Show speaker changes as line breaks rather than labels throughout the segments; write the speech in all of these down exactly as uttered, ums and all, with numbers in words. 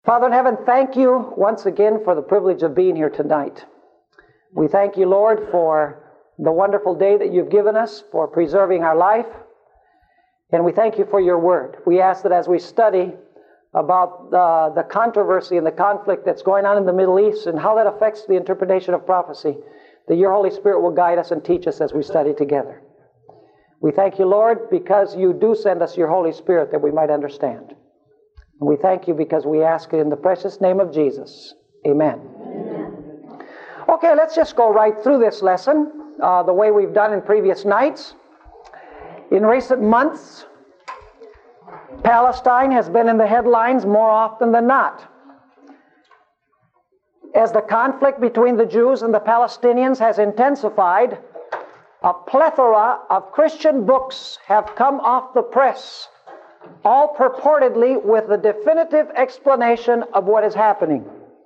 Father in heaven, thank you once again for the privilege of being here tonight. We thank you, Lord, for the wonderful day that you've given us, for preserving our life, and we thank you for your word. We ask that as we study about uh, the controversy and the conflict that's going on in the Middle East and how that affects the interpretation of prophecy, that your Holy Spirit will guide us and teach us as we study together. We thank you, Lord, because you do send us your Holy Spirit that we might understand. And we thank you because we ask it in the precious name of Jesus. Amen. Amen. Okay, let's just go right through this lesson uh, the way we've done in previous nights. In recent months, Palestine has been in the headlines more often than not. As the conflict between the Jews and the Palestinians has intensified, a plethora of Christian books have come off the press, all purportedly with the definitive explanation of what is happening.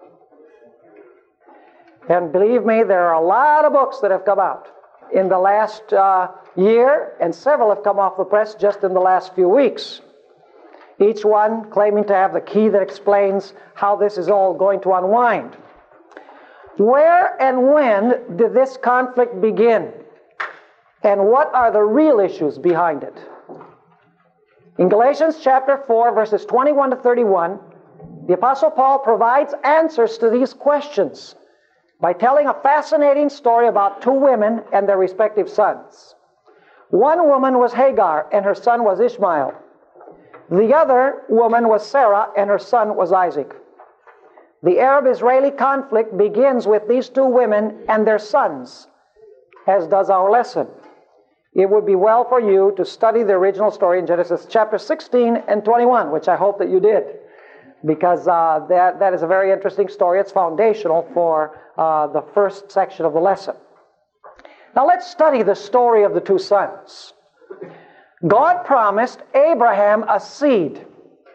And believe me, there are a lot of books that have come out in the last uh, year, and several have come off the press just in the last few weeks. Each one claiming to have the key that explains how this is all going to unwind. Where and when did this conflict begin? And what are the real issues behind it? In Galatians chapter four, verses twenty-one to thirty-one, the Apostle Paul provides answers to these questions by telling a fascinating story about two women and their respective sons. One woman was Hagar, and her son was Ishmael. The other woman was Sarah, and her son was Isaac. The Arab-Israeli conflict begins with these two women and their sons, as does our lesson. It would be well for you to study the original story in Genesis chapter sixteen and twenty-one, which I hope that you did, because uh, that, that is a very interesting story. It's foundational for uh, the first section of the lesson. Now let's study the story of the two sons. God promised Abraham a seed,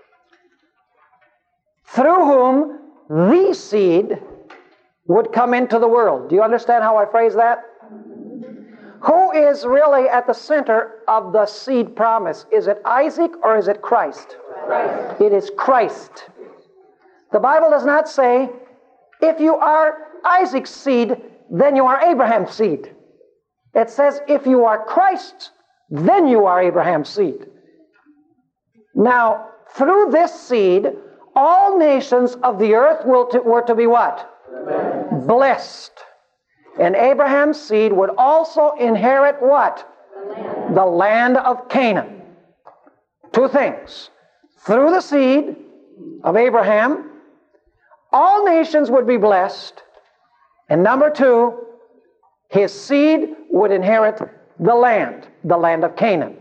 through whom the seed would come into the world. Do you understand how I phrase that? Who is really at the center of the seed promise? Is it Isaac or is it Christ? Christ. It is Christ. The Bible does not say, if you are Isaac's seed, then you are Abraham's seed. It says, if you are Christ's, then you are Abraham's seed. Now, through this seed, all nations of the earth will to, were to be what? Amen. Blessed. And Abraham's seed would also inherit what? The land. The land of Canaan. Two things. Through the seed of Abraham, all nations would be blessed. And number two, his seed would inherit the land, the land of Canaan.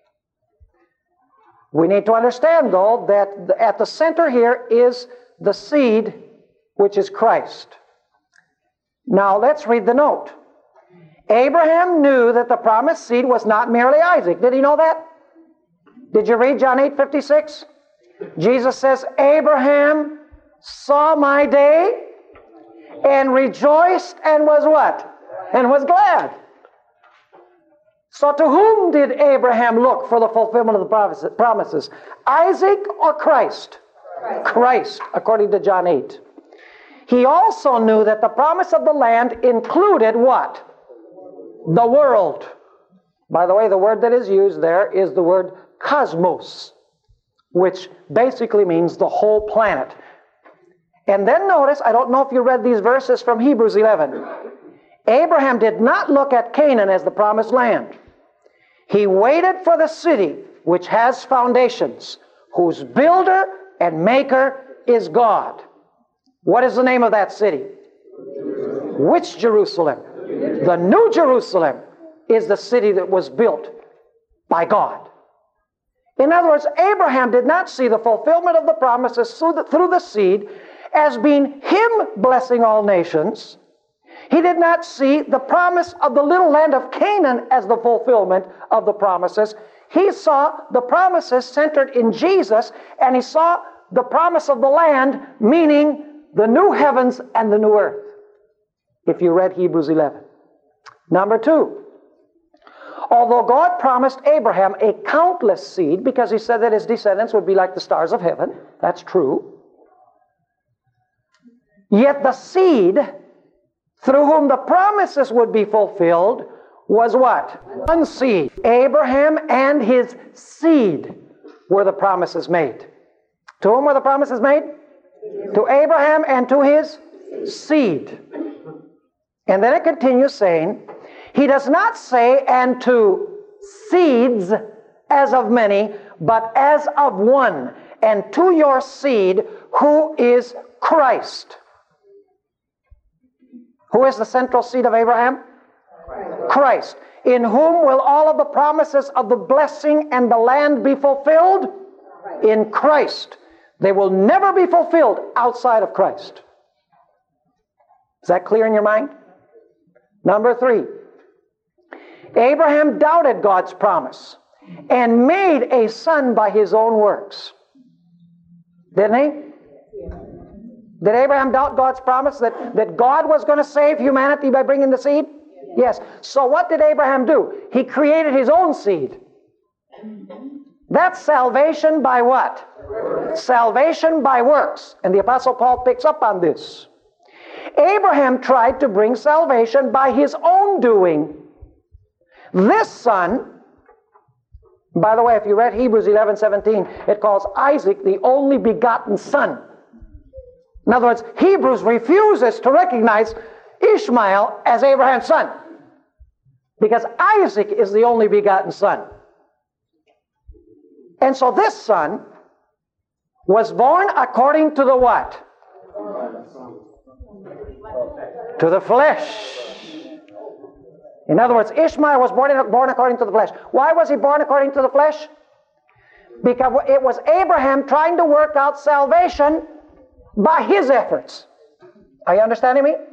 We need to understand, though, that at the center here is the seed, which is Christ. Now, let's read the note. Abraham knew that the promised seed was not merely Isaac. Did he know that? Did you read John eight fifty-six? Jesus says, Abraham saw my day and rejoiced and was what? And was glad. So to whom did Abraham look for the fulfillment of the promises? Isaac or Christ? Christ, Christ, according to John eight. He also knew that the promise of the land included what? The world. By the way, the word that is used there is the word cosmos, which basically means the whole planet. And then notice, I don't know if you read these verses from Hebrews eleven. Abraham did not look at Canaan as the promised land. He waited for the city which has foundations, whose builder and maker is God. What is the name of that city? Jerusalem. Which Jerusalem? The New Jerusalem is the city that was built by God. In other words, Abraham did not see the fulfillment of the promises through the, through the seed as being him blessing all nations. He did not see the promise of the little land of Canaan as the fulfillment of the promises. He saw the promises centered in Jesus, and he saw the promise of the land, meaning the new heavens and the new earth, if you read Hebrews eleven. Number two, although God promised Abraham a countless seed, because he said that his descendants would be like the stars of heaven, that's true. Yet the seed through whom the promises would be fulfilled was what? One seed. Abraham and his seed were the promises made. To whom were the promises made? To Abraham and to his seed. And then it continues saying, he does not say, and to seeds as of many, but as of one, and to your seed, who is Christ. Who is the central seed of Abraham? Christ. Christ. In whom will all of the promises of the blessing and the land be fulfilled? Christ. In Christ. They will never be fulfilled outside of Christ. Is that clear in your mind? Number three. Abraham doubted God's promise and made a son by his own works. Didn't he? Did Abraham doubt God's promise that, that God was going to save humanity by bringing the seed? Yes. So what did Abraham do? He created his own seed. That's salvation by what? Salvation by works. And the Apostle Paul picks up on this. Abraham tried to bring salvation by his own doing. This son, by the way, if you read Hebrews eleven seventeen, it calls Isaac the only begotten son. In other words, Hebrews refuses to recognize Ishmael as Abraham's son, because Isaac is the only begotten son. And so this son was born according to the what? To the flesh. In other words, Ishmael was born, in, born according to the flesh. Why was he born according to the flesh? Because it was Abraham trying to work out salvation by his efforts. Are you understanding me?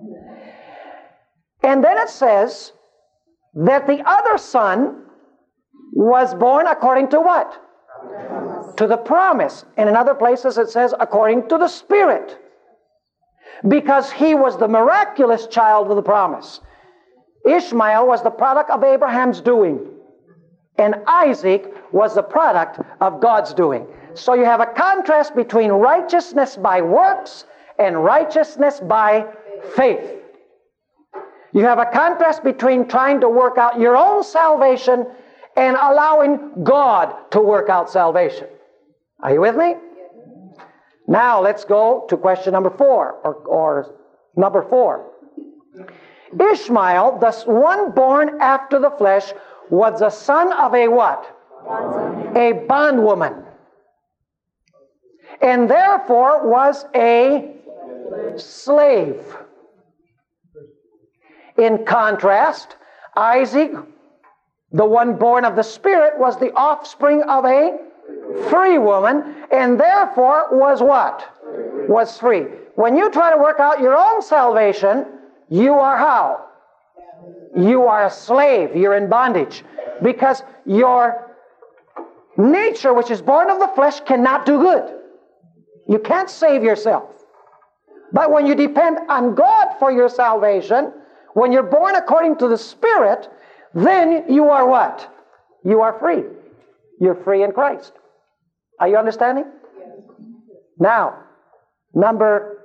And then it says that the other son was born according to what? To the promise. And in other places it says according to the Spirit. Because he was the miraculous child of the promise. Ishmael was the product of Abraham's doing. And Isaac was the product of God's doing. So you have a contrast between righteousness by works and righteousness by faith. You have a contrast between trying to work out your own salvation and allowing God to work out salvation. Are you with me? Now let's go to question number four, or, or number four. Ishmael, the one born after the flesh, was the son of a what? A bondwoman. And therefore was a slave. In contrast, Isaac, the one born of the Spirit, was the offspring of a free woman, and therefore was what? Was free. When you try to work out your own salvation, you are how? You are a slave. You're in bondage. Because your nature, which is born of the flesh, cannot do good. You can't save yourself. But when you depend on God for your salvation, when you're born according to the Spirit, then you are what? You are free. You're free in Christ. Are you understanding? Yes. Now, number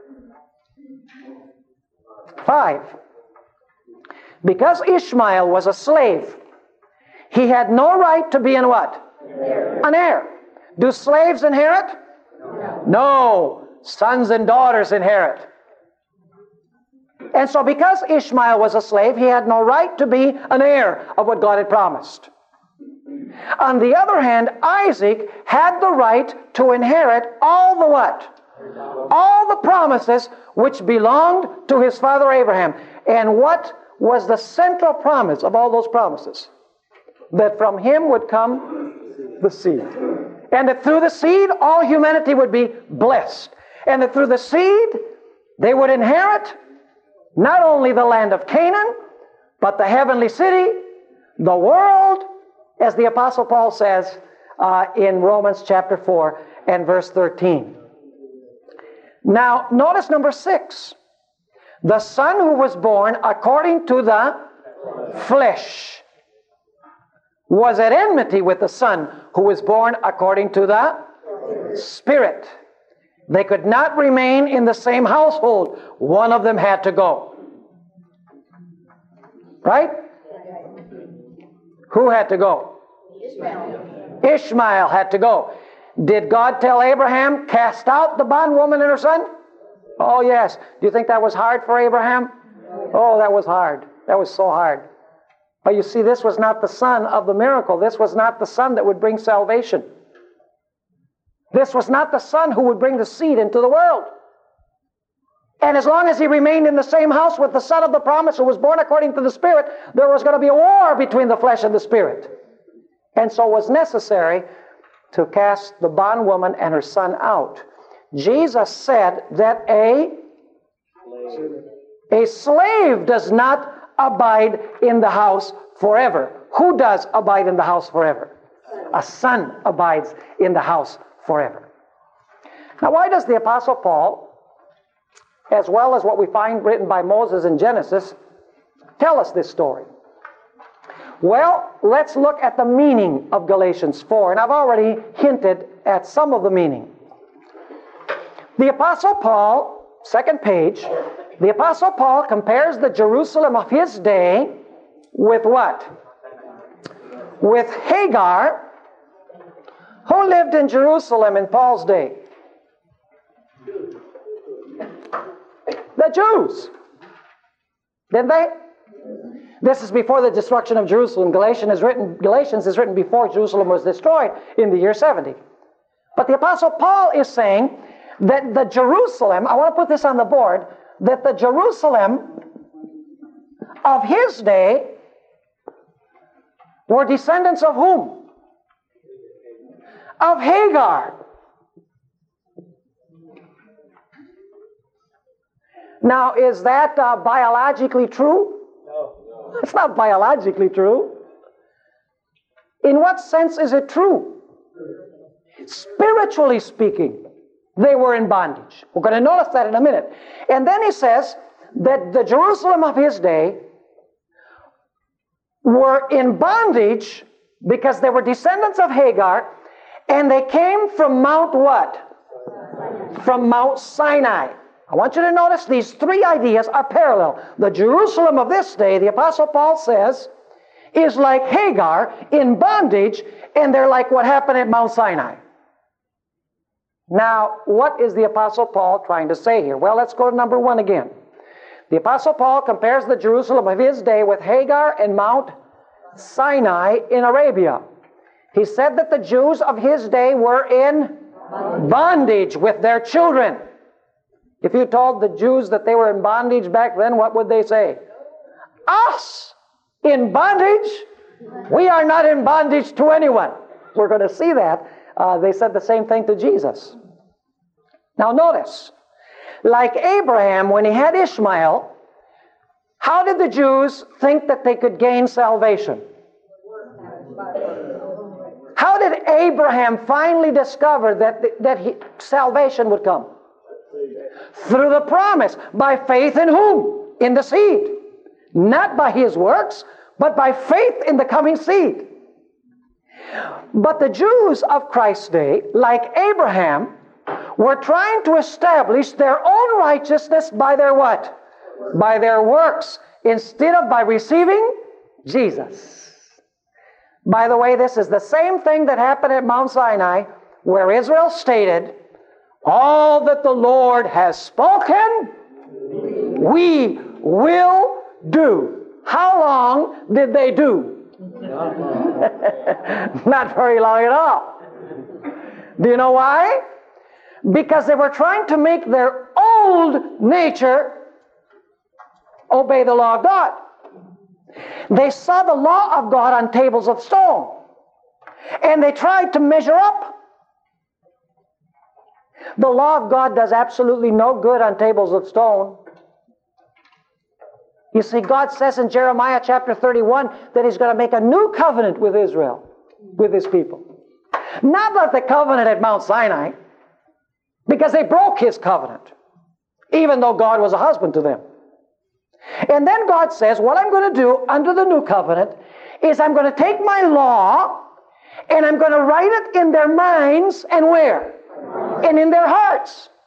five. Because Ishmael was a slave, he had no right to be in what? Heir. An heir. Do slaves inherit? No. No. Sons and daughters inherit. And so because Ishmael was a slave, he had no right to be an heir of what God had promised. On the other hand, Isaac had the right to inherit all the what? All the promises which belonged to his father Abraham. And what was the central promise of all those promises? That from him would come the seed. And that through the seed, all humanity would be blessed. And that through the seed, they would inherit not only the land of Canaan, but the heavenly city, the world, as the Apostle Paul says uh, in Romans chapter four and verse thirteen. Now, notice number six. The son who was born according to the flesh was at enmity with the son who was born according to the Spirit. They could not remain in the same household. One of them had to go. Right? Who had to go? Ishmael. Ishmael had to go. Did God tell Abraham, cast out the bondwoman and her son? Oh, yes. Do you think that was hard for Abraham? Oh, that was hard. That was so hard. But you see, this was not the son of the miracle. This was not the son that would bring salvation. This was not the son who would bring the seed into the world. And as long as he remained in the same house with the son of the promise who was born according to the Spirit, there was going to be a war between the flesh and the Spirit. And so it was necessary to cast the bondwoman and her son out. Jesus said that a, a slave does not abide in the house forever. Who does abide in the house forever? A son abides in the house forever. Now, why does the Apostle Paul, as well as what we find written by Moses in Genesis, tell us this story? Well, let's look at the meaning of Galatians four, and I've already hinted at some of the meaning. The Apostle Paul, second page, the Apostle Paul compares the Jerusalem of his day with what? With Hagar, who lived in Jerusalem in Paul's day? The Jews. Didn't they? This is before the destruction of Jerusalem. Galatians is written, Galatians is written before Jerusalem was destroyed in the year seventy. But the Apostle Paul is saying that the Jerusalem, I want to put this on the board, that the Jerusalem of his day were descendants of whom? Of Hagar. Now, is that uh, biologically true? No. It's not biologically true. In what sense is it true? Spiritually speaking, they were in bondage. We're going to notice that in a minute. And then he says that the Jerusalem of his day were in bondage because they were descendants of Hagar, and they came from Mount what? From Mount Sinai. I want you to notice these three ideas are parallel. The Jerusalem of this day, the Apostle Paul says, is like Hagar in bondage, and they're like what happened at Mount Sinai. Now, what is the Apostle Paul trying to say here? Well, let's go to number one again. The Apostle Paul compares the Jerusalem of his day with Hagar and Mount Sinai in Arabia. He said that the Jews of his day were in bondage with their children. If you told the Jews that they were in bondage back then, what would they say? Us in bondage? We are not in bondage to anyone. We're going to see that. Uh, they said the same thing to Jesus. Now notice, like Abraham when he had Ishmael, how did the Jews think that they could gain salvation? How did Abraham finally discover that, that he, salvation would come? Through the promise. By faith in whom? In the seed. Not by his works, but by faith in the coming seed. But the Jews of Christ's day, like Abraham, were trying to establish their own righteousness by their what? By their works, instead of by receiving Jesus. By the way, this is the same thing that happened at Mount Sinai, where Israel stated, all that the Lord has spoken, we will do. How long did they do? Not very long at all. Do you know why? Because they were trying to make their old nature obey the law of God. They saw the law of God on tables of stone, and they tried to measure up. The law of God does absolutely no good on tables of stone. You see, God says in Jeremiah chapter thirty-one that He's going to make a new covenant with Israel, with His people. Not like the covenant at Mount Sinai, because they broke His covenant, even though God was a husband to them. And then God says, what I'm going to do under the new covenant is I'm going to take my law and I'm going to write it in their minds and where? And in their hearts.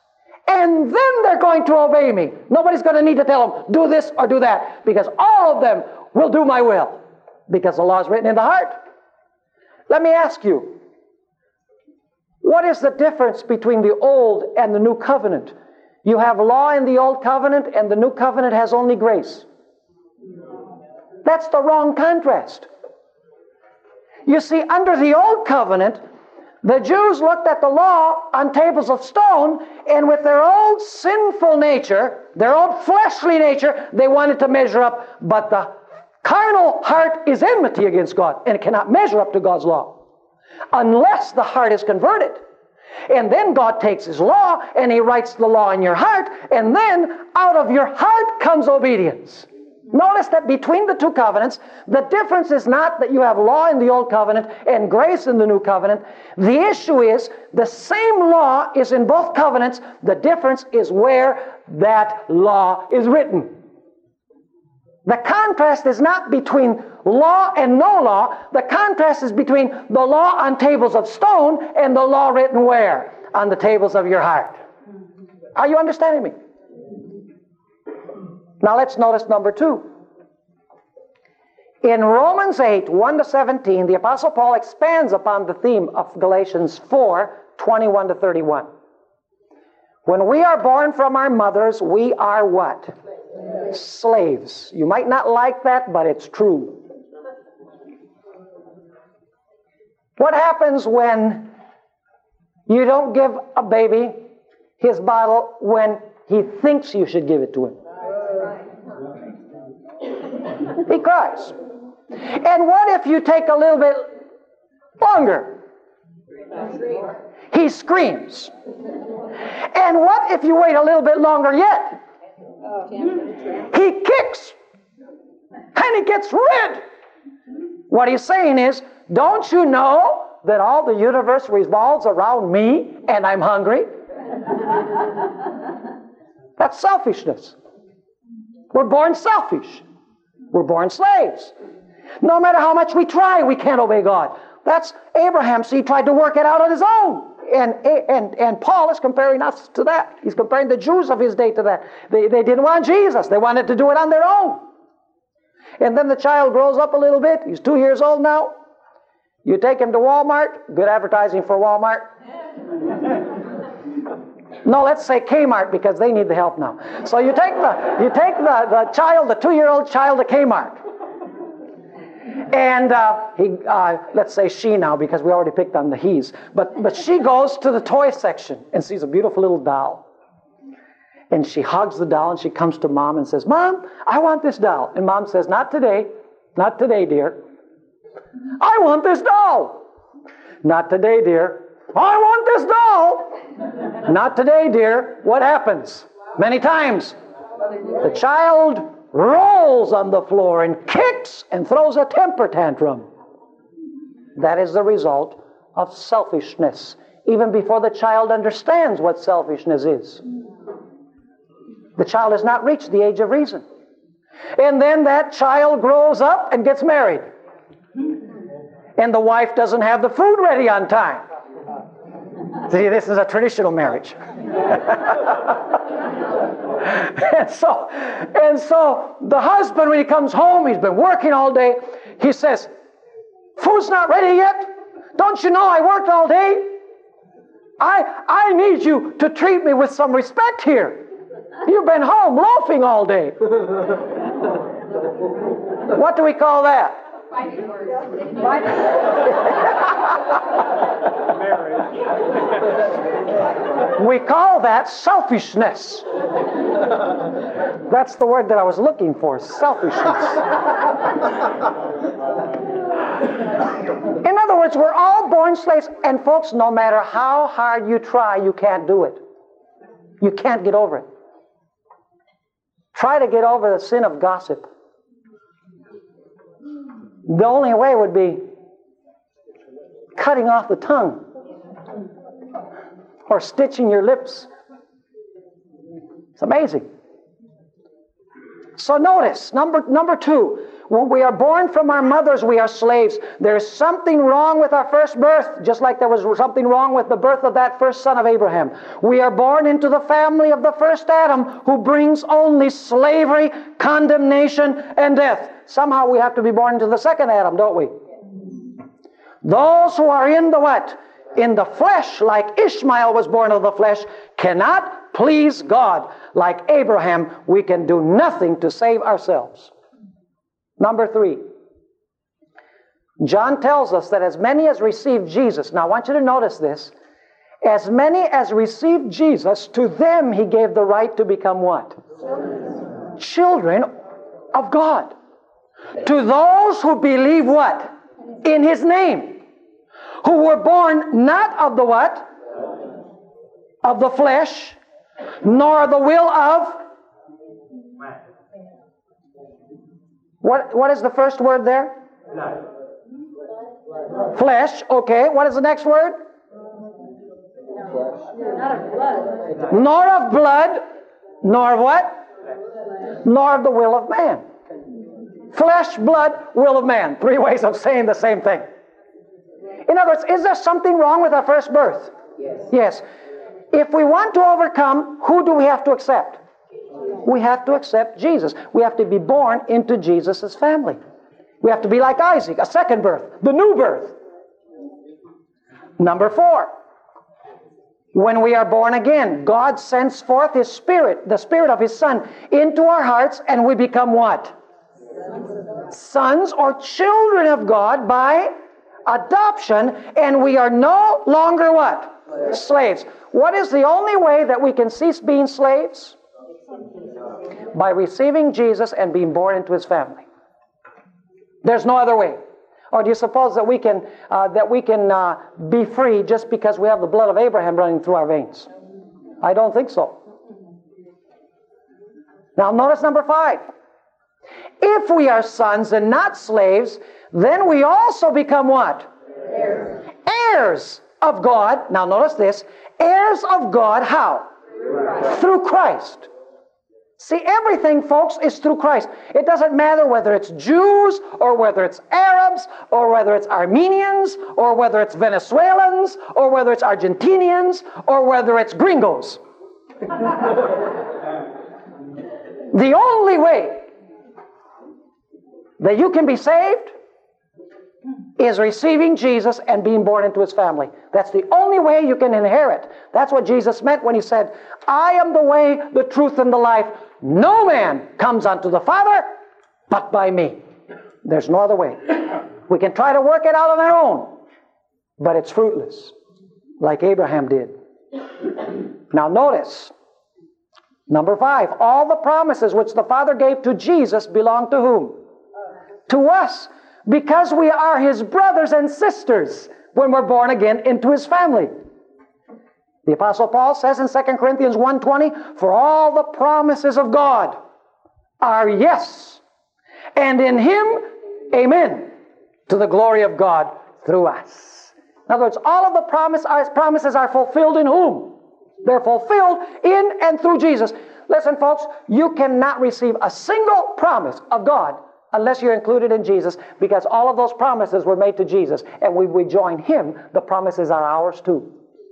and then they're going to obey me. Nobody's going to need to tell them, do this or do that, because all of them will do my will, because the law is written in the heart. Let me ask you, what is the difference between the old and the new covenant? You have law in the old covenant, and the new covenant has only grace. That's the wrong contrast. You see, under the old covenant, the Jews looked at the law on tables of stone, and with their old sinful nature, their old fleshly nature, they wanted to measure up. But the carnal heart is enmity against God, and it cannot measure up to God's law unless the heart is converted. And then God takes His law, and He writes the law in your heart, and then out of your heart comes obedience. Notice that between the two covenants, the difference is not that you have law in the old covenant and grace in the new covenant. The issue is the same law is in both covenants. The difference is where that law is written. The contrast is not between law and no law. The contrast is between the law on tables of stone and the law written where? On the tables of your heart. Are you understanding me? Now let's notice number two. In Romans eight, one to seventeen, the Apostle Paul expands upon the theme of Galatians four, twenty-one to thirty-one. When we are born from our mothers, we are what? Slaves. Slaves. You might not like that, but it's true. What happens when you don't give a baby his bottle when he thinks you should give it to him? He cries. And what if you take a little bit longer? He screams. And what if you wait a little bit longer yet? He kicks. And he gets red. What he's saying is, don't you know that all the universe revolves around me and I'm hungry? That's selfishness. We're born selfish. We're born slaves. No matter how much we try, we can't obey God. That's Abraham. So he tried to work it out on his own. And, and, and Paul is comparing us to that. He's comparing the Jews of his day to that. They, they didn't want Jesus. They wanted to do it on their own. And then the child grows up a little bit. He's two years old now. You take him to Walmart. Good advertising for Walmart. No, let's say Kmart, because they need the help now. So you take the you take the, the child, the two-year-old child to Kmart. And uh, he, uh, let's say she now, because we already picked on the he's. But, but she goes to the toy section and sees a beautiful little doll. And she hugs the doll and she comes to Mom and says, Mom, I want this doll. And Mom says, not today. Not today, dear. I want this doll. Not today, dear. I want this doll. Not today, dear. What happens? Many times, the child rolls on the floor and kicks and throws a temper tantrum. That is the result of selfishness, even before the child understands what selfishness is. The child has not reached the age of reason. And then that child grows up and gets married. And the wife doesn't have the food ready on time. See, this is a traditional marriage. and so, and so the husband, when he comes home, he's been working all day. He says, food's not ready yet? Don't you know I worked all day? I, I need you to treat me with some respect here. You've been home loafing all day. What do we call that? We call that selfishness. That's the word that I was looking for, selfishness. In other words, we're all born slaves. And folks, no matter how hard you try, you can't do it. You can't get over it. Try to get over the sin of gossip. The only way would be cutting off the tongue or stitching your lips. It's amazing. So notice, number, number two, When we are born from our mothers, we are slaves. There's something wrong with our first birth, just like there was something wrong with the birth of that first son of Abraham. We are born into the family of the first Adam, who brings only slavery, condemnation, and death. Somehow we have to be born into the second Adam, don't we? Those who are in the what? In the flesh, like Ishmael was born of the flesh, cannot please God. Like Abraham, we can do nothing to save ourselves. Number three, John tells us that as many as received Jesus, now I want you to notice this, as many as received Jesus, to them He gave the right to become what? Children of God. To those who believe what? In His name. Who were born not of the what? Of the flesh, nor the will of... What, what is the first word there? Flesh. Okay. What is the next word? Nor of blood. Nor of what? Nor of the will of man. Flesh, blood, will of man. Three ways of saying the same thing. In other words, is there something wrong with our first birth? Yes. Yes. If we want to overcome, who do we have to accept? We have to accept Jesus. We have to be born into Jesus' family. We have to be like Isaac, a second birth, the new birth. Number four, when we are born again, God sends forth His Spirit, the Spirit of His Son, into our hearts, and we become what? Sons or children of God by adoption, and we are no longer what? Slaves. What is the only way that we can cease being slaves? By receiving Jesus and being born into His family. There's no other way. Or do you suppose that we can uh, that we can uh, be free just because we have the blood of Abraham running through our veins? I don't think so. Now notice number five. If we are sons and not slaves, then we also become what? Heirs. Heirs of God. Now notice this. Heirs of God how? Through Christ. Through Christ. See, everything, folks, is through Christ. It doesn't matter whether it's Jews, or whether it's Arabs, or whether it's Armenians, or whether it's Venezuelans, or whether it's Argentinians, or whether it's gringos. The only way that you can be saved is receiving Jesus and being born into His family. That's the only way you can inherit. That's what Jesus meant when He said, I am the way, the truth, and the life. No man comes unto the Father but by me. There's no other way. We can try to work it out on our own, but it's fruitless, like Abraham did. Now notice, number five, all the promises which the Father gave to Jesus belong to whom? To us. Because we are His brothers and sisters when we're born again into His family. The Apostle Paul says in Second Corinthians one twenty, for all the promises of God are yes, and in Him, amen, to the glory of God through us. In other words, all of the promise, our promises are fulfilled in whom? They're fulfilled in and through Jesus. Listen, folks, you cannot receive a single promise of God unless you're included in Jesus, because all of those promises were made to Jesus, and when we join Him, the promises are ours too.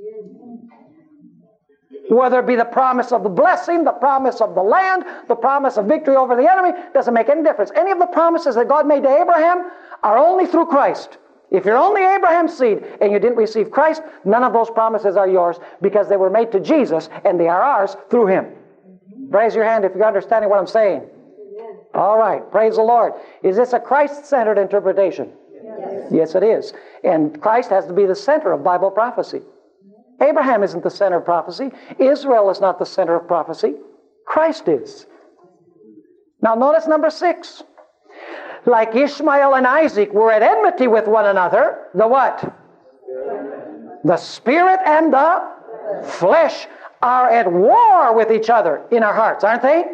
Whether it be the promise of the blessing, the promise of the land, the promise of victory over the enemy, doesn't make any difference. Any of the promises that God made to Abraham are only through Christ. If you're only Abraham's seed and you didn't receive Christ, none of those promises are yours, because they were made to Jesus and they are ours through Him. Raise your hand if you're understanding what I'm saying. All right, praise the Lord. Is this a Christ-centered interpretation? Yes. Yes, it is. And Christ has to be the center of Bible prophecy. Abraham isn't the center of prophecy. Israel is not the center of prophecy. Christ is. Now notice number six. Like Ishmael and Isaac were at enmity with one another, the what? The spirit and the flesh are at war with each other in our hearts, aren't they?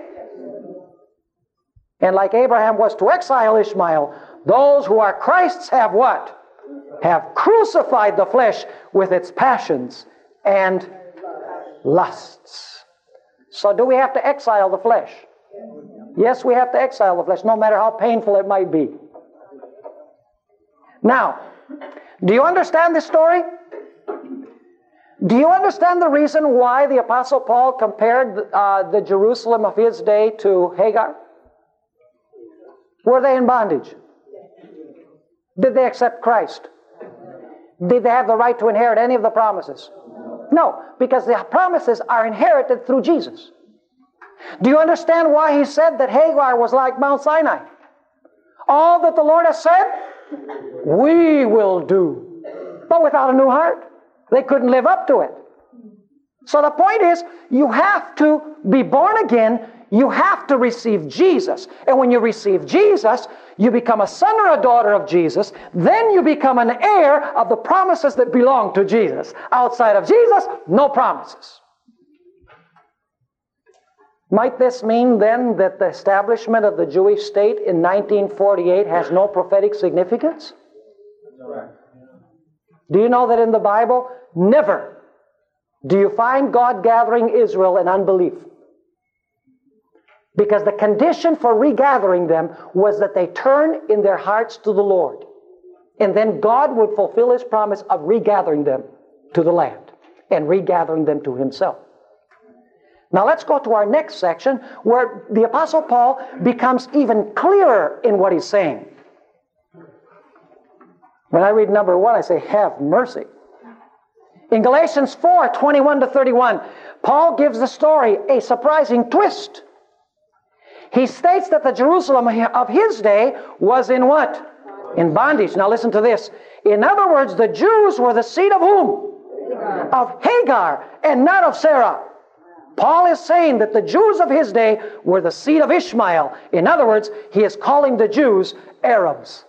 And like Abraham was to exile Ishmael, those who are Christ's have what? Have crucified the flesh with its passions and lusts. So do we have to exile the flesh? Yes, we have to exile the flesh, no matter how painful it might be. Now, do you understand this story? Do you understand the reason why the Apostle Paul compared uh, the Jerusalem of his day to Hagar? Were they in bondage? Did they accept Christ? Did they have the right to inherit any of the promises? No, because the promises are inherited through Jesus. Do you understand why he said that Hagar was like Mount Sinai? All that the Lord has said, we will do. But without a new heart, they couldn't live up to it. So the point is, you have to be born again. You have to receive Jesus. And when you receive Jesus, you become a son or a daughter of Jesus. Then you become an heir of the promises that belong to Jesus. Outside of Jesus, no promises. Might this mean then that the establishment of the Jewish state in nineteen forty-eight has no prophetic significance? Do you know that in the Bible, never do you find God gathering Israel in unbelief? Because the condition for regathering them was that they turn in their hearts to the Lord. And then God would fulfill His promise of regathering them to the land and regathering them to Himself. Now let's go to our next section where the Apostle Paul becomes even clearer in what he's saying. When I read number one, I say, have mercy. In Galatians four, twenty-one to thirty-one, Paul gives the story a surprising twist. He states that the Jerusalem of his day was in what? In bondage. Now listen to this. In other words, the Jews were the seed of whom? Hagar. Of Hagar, and not of Sarah. Paul is saying that the Jews of his day were the seed of Ishmael. In other words, he is calling the Jews Arabs.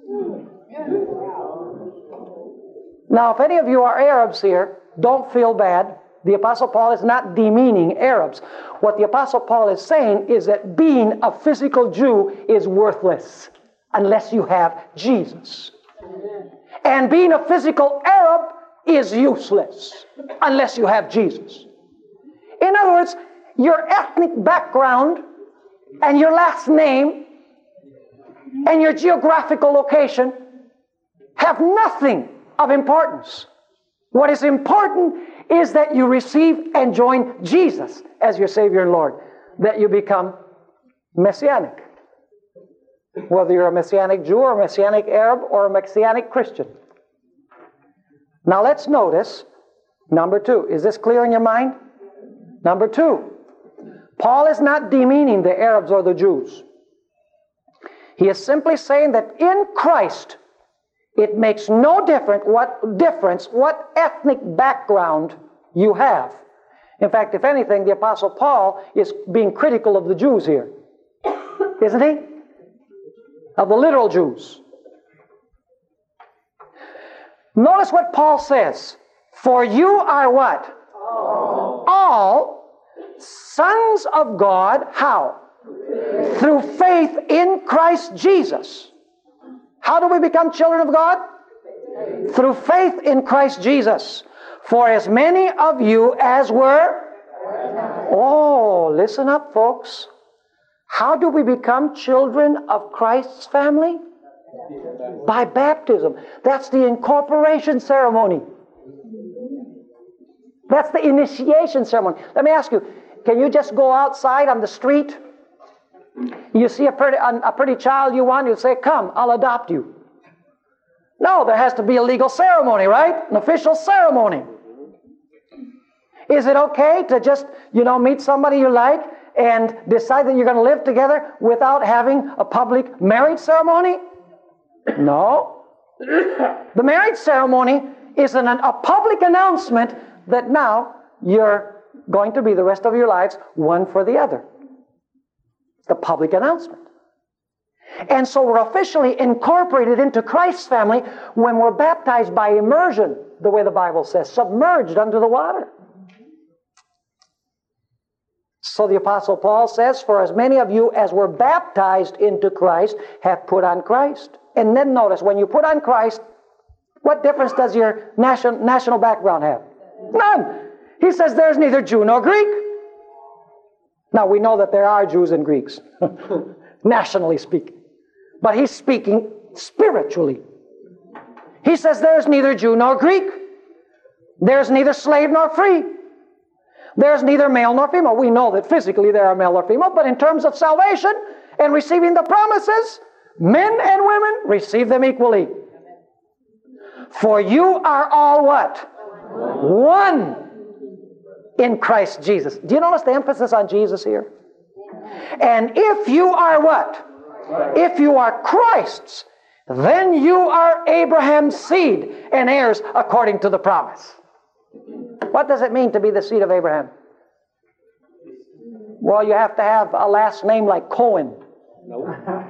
Now, if any of you are Arabs here, don't feel bad. The Apostle Paul is not demeaning Arabs. What the Apostle Paul is saying is that being a physical Jew is worthless unless you have Jesus. And being a physical Arab is useless unless you have Jesus. In other words, your ethnic background and your last name and your geographical location have nothing of importance. What is important is that you receive and join Jesus as your Savior and Lord, that you become Messianic. Whether you're a Messianic Jew or a Messianic Arab or a Messianic Christian. Now let's notice number two. Is this clear in your mind? Number two, Paul is not demeaning the Arabs or the Jews. He is simply saying that in Christ, it makes no difference what difference what ethnic background you have. In fact, if anything, the Apostle Paul is being critical of the Jews here. Isn't he? Of the literal Jews. Notice what Paul says. For you are what? All. All sons of God. How? Through faith in Christ Jesus. How do we become children of God? Through faith in Christ Jesus. For as many of you as were... Oh, listen up, folks. How do we become children of Christ's family? By baptism. That's the incorporation ceremony. That's the initiation ceremony. Let me ask you, can you just go outside on the street? You see a pretty, a pretty child you want, you say, come, I'll adopt you. No, there has to be a legal ceremony, right? An official ceremony. Is it okay to just, you know, meet somebody you like and decide that you're going to live together without having a public marriage ceremony? No. The marriage ceremony is an, a public announcement that now you're going to be the rest of your lives one for the other. It's the public announcement. And so we're officially incorporated into Christ's family when we're baptized by immersion, the way the Bible says, submerged under the water. So the Apostle Paul says, for as many of you as were baptized into Christ have put on Christ. And then notice, when you put on Christ, what difference does your national, national background have? None. He says there's neither Jew nor Greek. Now, we know that there are Jews and Greeks, nationally speaking. But he's speaking spiritually. He says there's neither Jew nor Greek. There's neither slave nor free. There's neither male nor female. We know that physically there are male or female, but in terms of salvation and receiving the promises, men and women receive them equally. For you are all what? One in Christ Jesus. Do you notice the emphasis on Jesus here? And if you are what? If you are Christ's, then you are Abraham's seed and heirs according to the promise. What does it mean to be the seed of Abraham? Well, you have to have a last name like Cohen. No.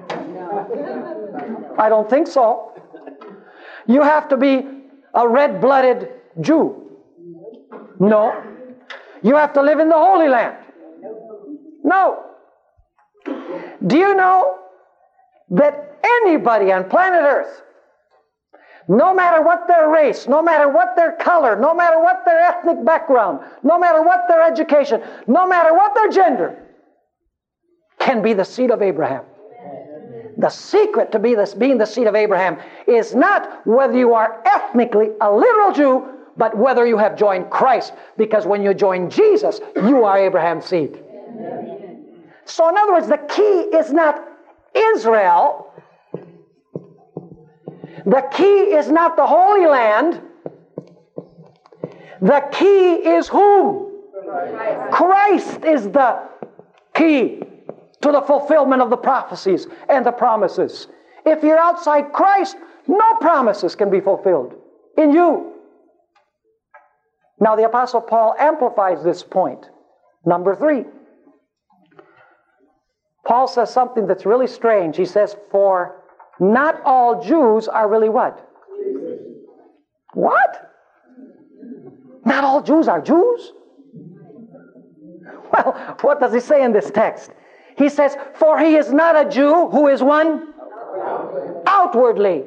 I don't think so. You have to be a red-blooded Jew. No. You have to live in the Holy Land. No. Do you know that anybody on planet Earth, no matter what their race, no matter what their color, no matter what their ethnic background, no matter what their education, no matter what their gender, can be the seed of Abraham? The secret to be this, being the seed of Abraham is not whether you are ethnically a literal Jew, but whether you have joined Christ. Because when you join Jesus, you are Abraham's seed. So in other words, the key is not Israel. The key is not the Holy Land. The key is whom? Christ is the key to the fulfillment of the prophecies and the promises. If you're outside Christ, no promises can be fulfilled in you. Now the Apostle Paul amplifies this point. Number three. Paul says something that's really strange. He says, for not all Jews are really what? What? Not all Jews are Jews? Well, what does he say in this text? He says, for he is not a Jew who is one outwardly,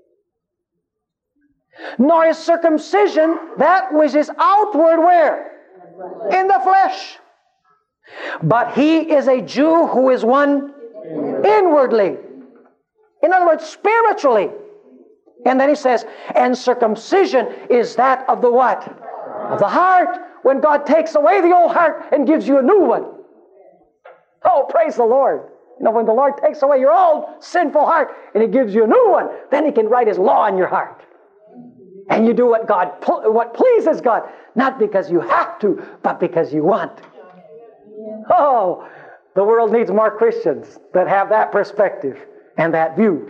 nor is circumcision that which is outward where? In the flesh. But he is a Jew who is one inwardly. In other words, spiritually. And then he says, and circumcision is that of the what? Of the heart. When God takes away the old heart and gives you a new one. Oh, praise the Lord. You know, when the Lord takes away your old sinful heart and He gives you a new one, then He can write His law in your heart. And you do what God, what pleases God. Not because you have to, but because you want. Oh, the world needs more Christians that have that perspective and that view.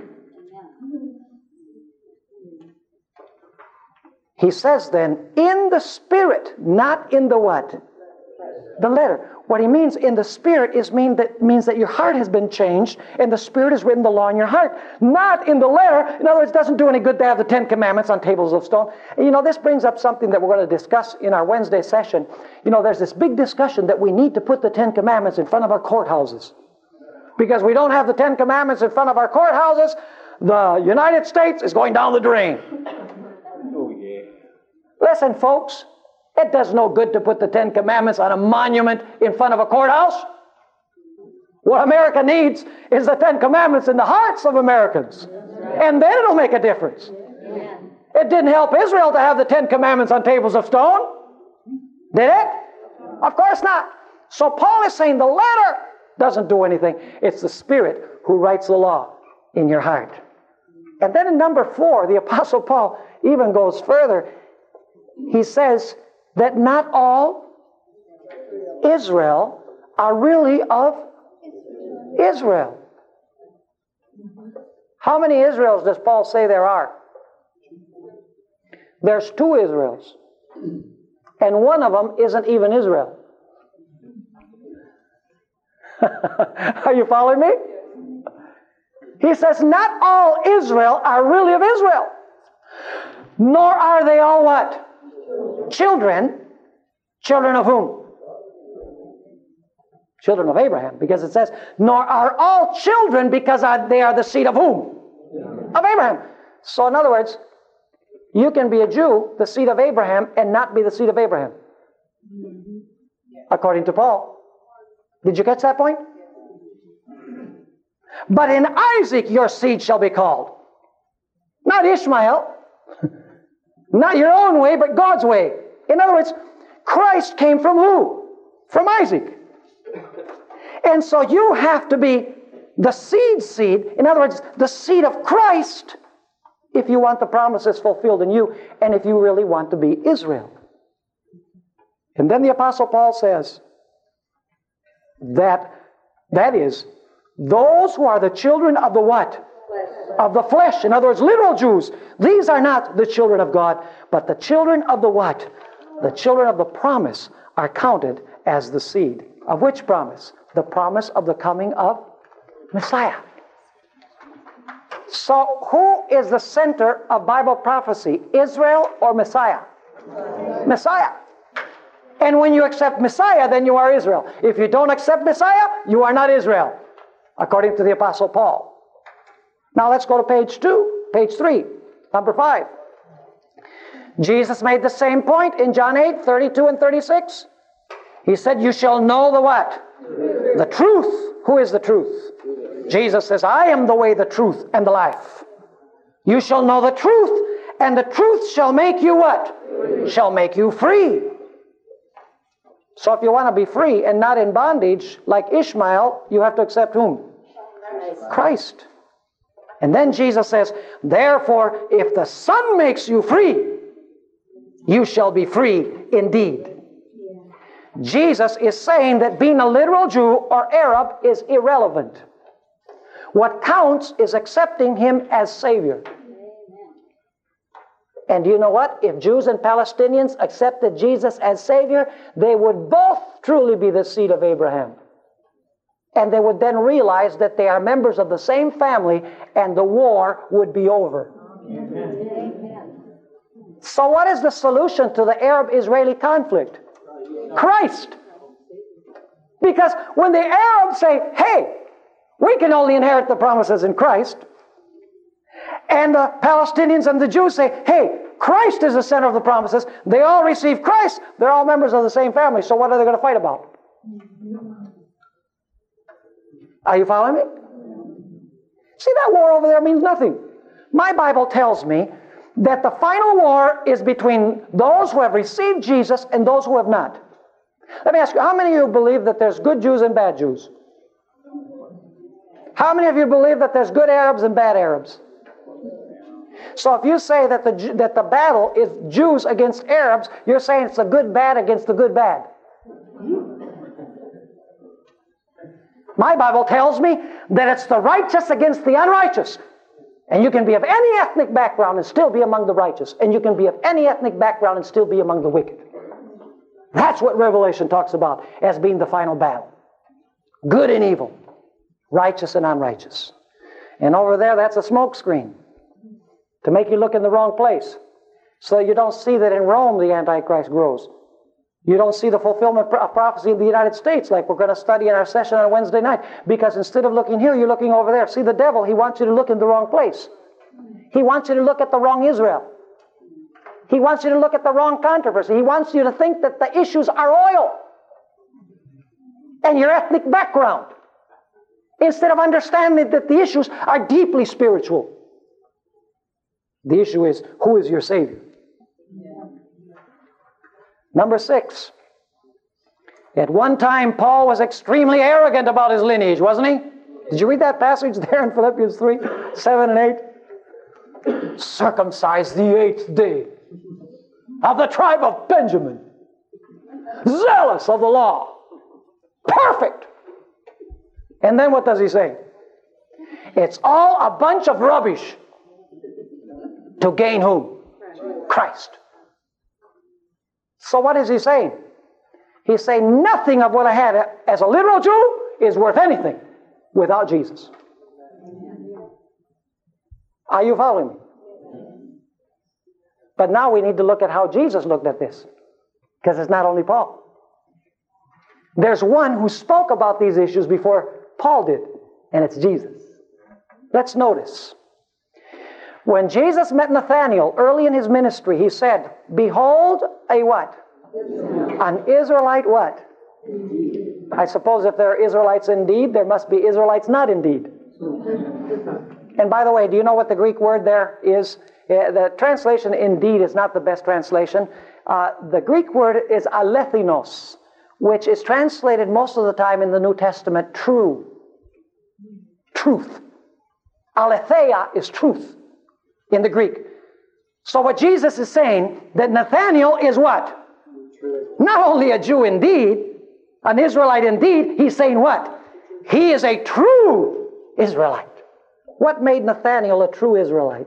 He says then, in the Spirit, not in the what? The letter. What he means in the Spirit is mean that means that your heart has been changed and the Spirit has written the law in your heart. Not in the letter. In other words, it doesn't do any good to have the Ten Commandments on tables of stone. And you know, this brings up something that we're going to discuss in our Wednesday session. You know, there's this big discussion that we need to put the Ten Commandments in front of our courthouses. Because we don't have the Ten Commandments in front of our courthouses, the United States is going down the drain.
Oh, yeah.
Listen, folks. It does no good to put the Ten Commandments on a monument in front of a courthouse. What America needs is the Ten Commandments in the hearts of Americans. And then it'll make a difference. It didn't help Israel to have the Ten Commandments on tables of stone. Did it? Of course not. So Paul is saying the letter doesn't do anything. It's the Spirit who writes the law in your heart. And then in number four, the Apostle Paul even goes further. He says that not all Israel are really of Israel. How many Israels does Paul say there are? There's two Israels. And one of them isn't even Israel. Are you following me? He says not all Israel are really of Israel. Nor are they all what? Children. Children of whom? Children of Abraham. Because it says, nor are all children because they are the seed of whom? Of Abraham. So in other words, you can be a Jew, the seed of Abraham, and not be the seed of Abraham. According to Paul. Did you catch that point? But in Isaac your seed shall be called. Not Ishmael. Not your own way, but God's way. In other words, Christ came from who? From Isaac. And so you have to be the seed seed. In other words, the seed of Christ, if you want the promises fulfilled in you, and if you really want to be Israel. And then the Apostle Paul says that, that is, those who are the children of the what? Of the flesh. In other words, literal Jews. These are not the children of God, but the children of the what? The children of the promise are counted as the seed. Of which promise? The promise of the coming of Messiah. So who is the center of Bible prophecy? Israel or Messiah? Messiah. And when you accept Messiah, then you are Israel. If you don't accept Messiah, you are not Israel, according to the Apostle Paul. Now let's go to page two, page three, number five. Jesus made the same point in John eight, thirty-two and thirty-six. He said, you shall know the what? The truth. Who is the truth? Jesus says, I am the way, the truth, and the life. You shall know the truth, and the truth shall make you what? Free. Shall make you free. So if you want to be free and not in bondage, like Ishmael, you have to accept whom? Christ. And then Jesus says, therefore, if the Son makes you free, you shall be free indeed. Jesus is saying that being a literal Jew or Arab is irrelevant. What counts is accepting Him as Savior. And you know what? If Jews and Palestinians accepted Jesus as Savior, they would both truly be the seed of Abraham. And they would then realize that they are members of the same family and the war would be over. Amen. So what is the solution to the Arab-Israeli conflict? Christ. Because when the Arabs say, hey, we can only inherit the promises in Christ, and the Palestinians and the Jews say, hey, Christ is the center of the promises, they all receive Christ, they're all members of the same family, so what are they going to fight about? Are you following me? See, that war over there means nothing. My Bible tells me that the final war is between those who have received Jesus and those who have not. Let me ask you, how many of you believe that there's good Jews and bad Jews? How many of you believe that there's good Arabs and bad Arabs? So if you say that the, that the battle is Jews against Arabs, you're saying it's the good bad against the good bad. My Bible tells me that it's the righteous against the unrighteous. And you can be of any ethnic background and still be among the righteous. And you can be of any ethnic background and still be among the wicked. That's what Revelation talks about as being the final battle. Good and evil. Righteous and unrighteous. And over there, that's a smoke screen to make you look in the wrong place. So you don't see that in Rome the Antichrist grows. You don't see the fulfillment of prophecy in the United States like we're going to study in our session on Wednesday night. Because instead of looking here, you're looking over there. See, the devil, he wants you to look in the wrong place. He wants you to look at the wrong Israel. He wants you to look at the wrong controversy. He wants you to think that the issues are oil and your ethnic background, instead of understanding that the issues are deeply spiritual. The issue is, who is your Savior? Yeah. Number six. At one time, Paul was extremely arrogant about his lineage, wasn't he? Did you read that passage there in Philippians three, seven and eight? Circumcised the eighth day, of the tribe of Benjamin, zealous of the law, perfect. And then what does he say? It's all a bunch of rubbish to gain whom? Christ. So what is he saying? He's saying nothing of what I had as a literal Jew is worth anything without Jesus. Are you following me? But now we need to look at how Jesus looked at this. Because it's not only Paul. There's one who spoke about these issues before Paul did, and it's Jesus. Let's notice. When Jesus met Nathanael early in his ministry, he said, behold, a what? An Israelite what? I suppose if there are Israelites indeed, there must be Israelites not indeed. And by the way, do you know what the Greek word there is? Uh, the translation indeed is not the best translation. Uh, the Greek word is alethinos, which is translated most of the time in the New Testament true. Truth. Aletheia is truth in the Greek. So what Jesus is saying, that Nathanael is what? Not only a Jew indeed, an Israelite indeed, he's saying what? He is a true Israelite. What made Nathanael a true Israelite?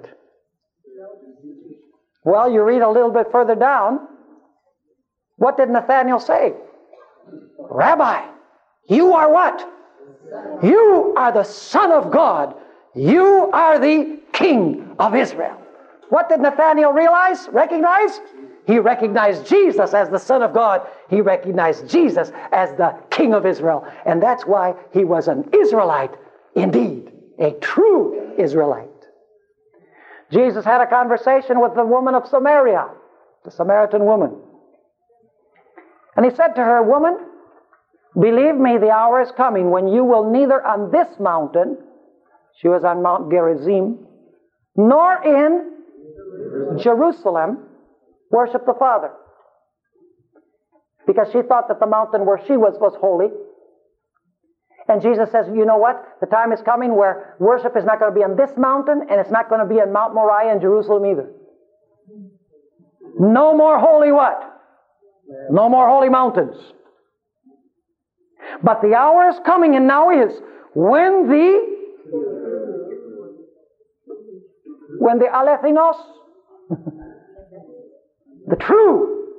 Well, you read a little bit further down. What did Nathanael say? Rabbi, you are what? You are the Son of God. You are the King of Israel. What did Nathanael realize, recognize? He recognized Jesus as the Son of God. He recognized Jesus as the King of Israel. And that's why he was an Israelite indeed, a true Israelite. Jesus had a conversation with the woman of Samaria, the Samaritan woman. And he said to her, Woman, believe me, the hour is coming when you will neither on this mountain, she was on Mount Gerizim, nor in Jerusalem, worship the Father. Because she thought that the mountain where she was was holy. And Jesus says, you know what? The time is coming where worship is not going to be on this mountain, and it's not going to be on Mount Moriah in Jerusalem either. No more holy what? No more holy mountains. But the hour is coming, and now is, when the when the alethinos, the true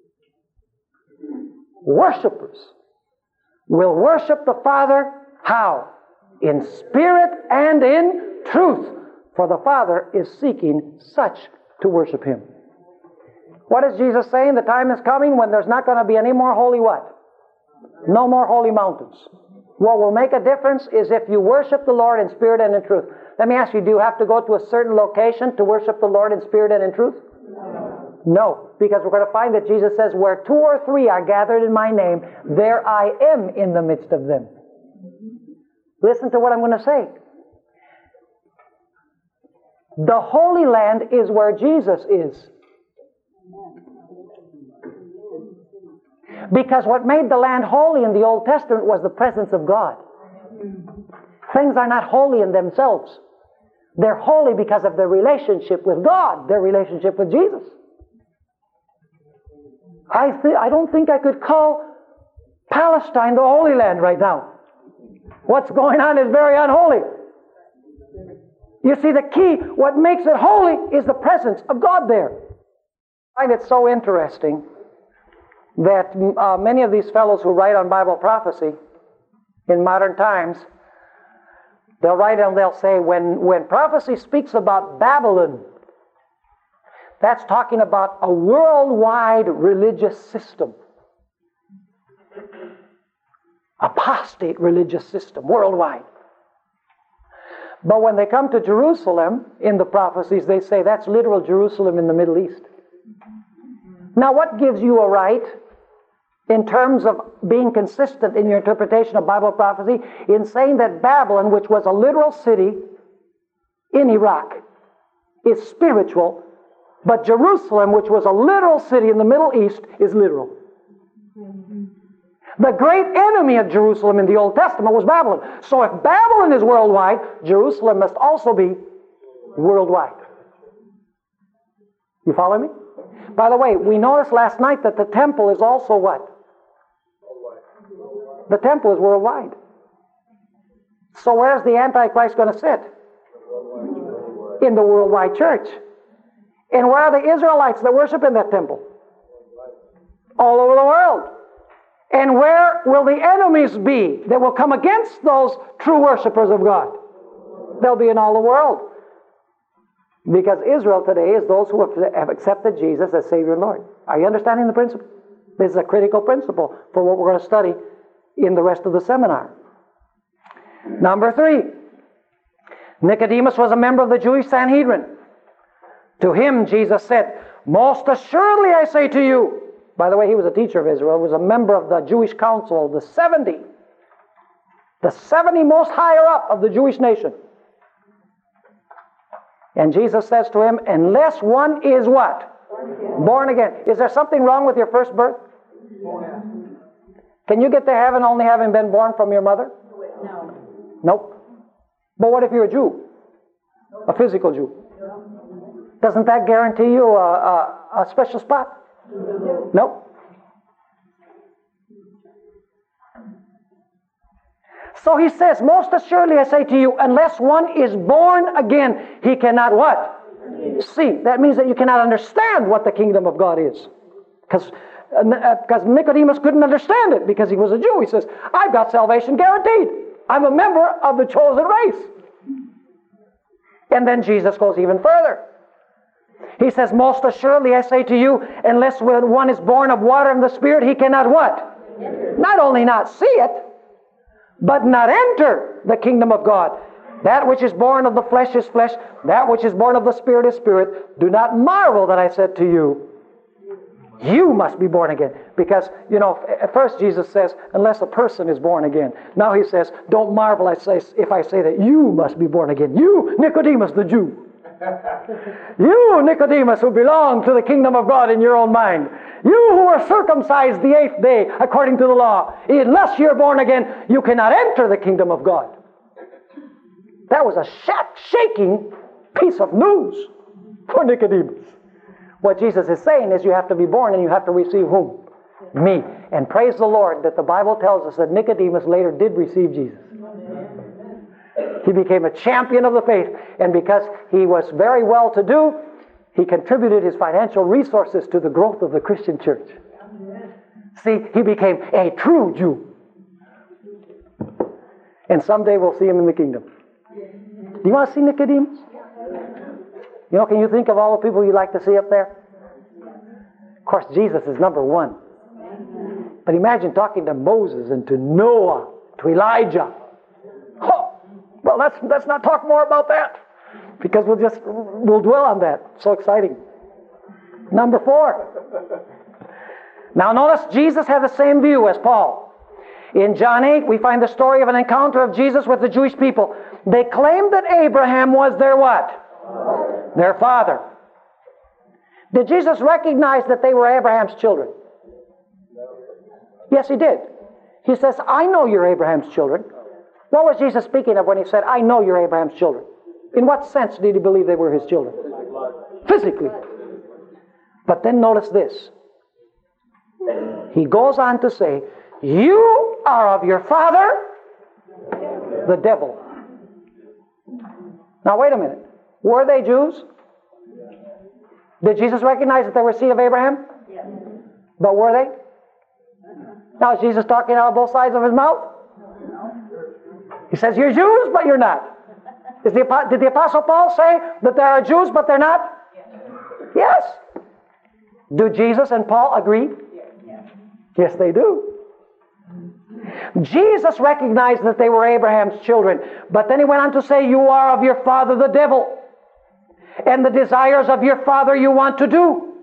worshipers, will worship the Father, how? In spirit and in truth. For the Father is seeking such to worship Him. What is Jesus saying? The time is coming when there's not going to be any more holy what? No more holy mountains. What will make a difference is if you worship the Lord in spirit and in truth. Let me ask you, do you have to go to a certain location to worship the Lord in spirit and in truth? No, because we're going to find that Jesus says, where two or three are gathered in my name, there I am in the midst of them. Listen to what I'm going to say. The Holy Land is where Jesus is. Because what made the land holy in the Old Testament was the presence of God. Things are not holy in themselves. They're holy because of their relationship with God, their relationship with Jesus. I, th- I don't think I could call Palestine the Holy Land right now. What's going on is very unholy. You see, the key, what makes it holy is the presence of God there. I find it so interesting that uh, many of these fellows who write on Bible prophecy in modern times, they'll write and they'll say, when, when prophecy speaks about Babylon, that's talking about a worldwide religious system. Apostate religious system, worldwide. But when they come to Jerusalem, in the prophecies, they say that's literal Jerusalem in the Middle East. Now, what gives you a right, in terms of being consistent in your interpretation of Bible prophecy, in saying that Babylon, which was a literal city in Iraq, is spiritual, but Jerusalem, which was a literal city in the Middle East, is literal? The great enemy of Jerusalem in the Old Testament was Babylon. So if Babylon is worldwide, Jerusalem must also be worldwide. You follow me? By the way, we noticed last night that the temple is also what? The temple is worldwide. So where's the Antichrist going to sit? In the worldwide church. And where are the Israelites that worship in that temple? All over the world. And where will the enemies be that will come against those true worshipers of God? They'll be in all the world. Because Israel today is those who have accepted Jesus as Savior and Lord. Are you understanding the principle? This is a critical principle for what we're going to study in the rest of the seminar. Number three, Nicodemus was a member of the Jewish Sanhedrin. To him Jesus said, most assuredly I say to you, By the way, he was a teacher of Israel. He was a member of the Jewish council, the seventy. The seventy most higher up of the Jewish nation. And Jesus says to him, unless one is what? Born again. Born again. Is there something wrong with your first birth? Yeah. Can you get to heaven only having been born from your mother? No. Nope. But what if you're a Jew? A physical Jew? Doesn't that guarantee you a, a, a special spot? Nope. So he says, most assuredly I say to you, unless one is born again, he cannot what? See. That means that you cannot understand what the kingdom of God is. Because because Nicodemus couldn't understand it because he was a Jew. He says, I've got salvation guaranteed. I'm a member of the chosen race. And then Jesus goes even further. He says, most assuredly I say to you, unless one is born of water and the Spirit, he cannot what? Not only not see it, but not enter the kingdom of God. That which is born of the flesh is flesh. That which is born of the Spirit is spirit. Do not marvel that I said to you, you must be born again. Because, you know, at first Jesus says, unless a person is born again. Now he says, don't marvel I say, if I say that you must be born again. You, Nicodemus the Jew. You, Nicodemus, who belong to the kingdom of God in your own mind. You who are circumcised the eighth day according to the law. Unless you're born again, you cannot enter the kingdom of God. That was a shaking piece of news for Nicodemus. What Jesus is saying is you have to be born and you have to receive whom? Me. And praise the Lord that the Bible tells us that Nicodemus later did receive Jesus. He became a champion of the faith, and because he was very well to do, he contributed his financial resources to the growth of the Christian church. See, he became a true Jew. And someday we'll see him in the kingdom. Do you want to see Nicodemus? You know, can you think of all the people you'd like to see up there? Of course, Jesus is number one. But imagine talking to Moses and to Noah, to Elijah. Oh, well, let's, let's not talk more about that. Because we'll just, we'll dwell on that. So exciting. Number four. Now notice, Jesus had the same view as Paul. In John eight, we find the story of an encounter of Jesus with the Jewish people. They claimed that Abraham was their what? Their father. Did Jesus recognize that they were Abraham's children? Yes, he did. He says, I know you're Abraham's children. What was Jesus speaking of when he said, I know you're Abraham's children? In what sense did he believe they were his children? Physically. But then notice this. He goes on to say, you are of your father, the devil. Now wait a minute. Were they Jews? Did Jesus recognize that they were seed of Abraham? Yes. But were they? Now is Jesus talking out of both sides of his mouth? He says, you're Jews, but you're not. Is the, did the Apostle Paul say that there are Jews, but they're not? Yes. Do Jesus and Paul agree? Yes, they do. Jesus recognized that they were Abraham's children, but then he went on to say, you are of your father the devil, and the desires of your father you want to do.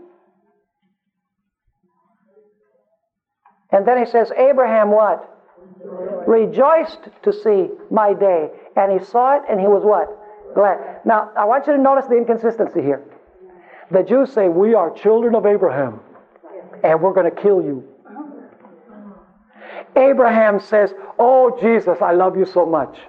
And then he says, Abraham what? Rejoiced to see my day. And he saw it and he was what? Glad. Now, I want you to notice the inconsistency here. The Jews say, we are children of Abraham, and we're going to kill you. Abraham says, oh, Jesus, I love you so much.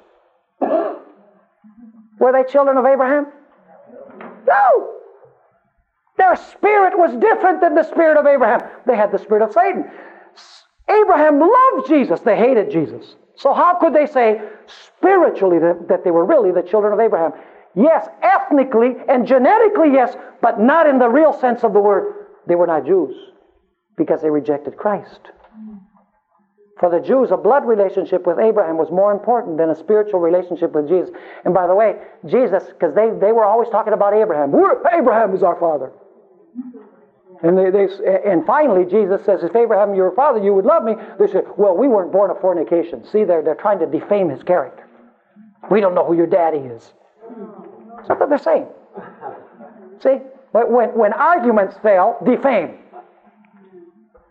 Were they children of Abraham? No. Their spirit was different than the spirit of Abraham. They had the spirit of Satan. Abraham loved Jesus. They hated Jesus. So how could they say spiritually that, that they were really the children of Abraham? Yes, ethnically and genetically, yes, but not in the real sense of the word. They were not Jews because they rejected Christ. For the Jews, a blood relationship with Abraham was more important than a spiritual relationship with Jesus. And by the way, Jesus, because they, they were always talking about Abraham. We're, Abraham is our father. And they, they and finally Jesus says, if Abraham your father, you would love me. They say, well, we weren't born of fornication. See, they're, they're trying to defame his character. We don't know who your daddy is. That's what they're saying. See, when, when arguments fail, defame.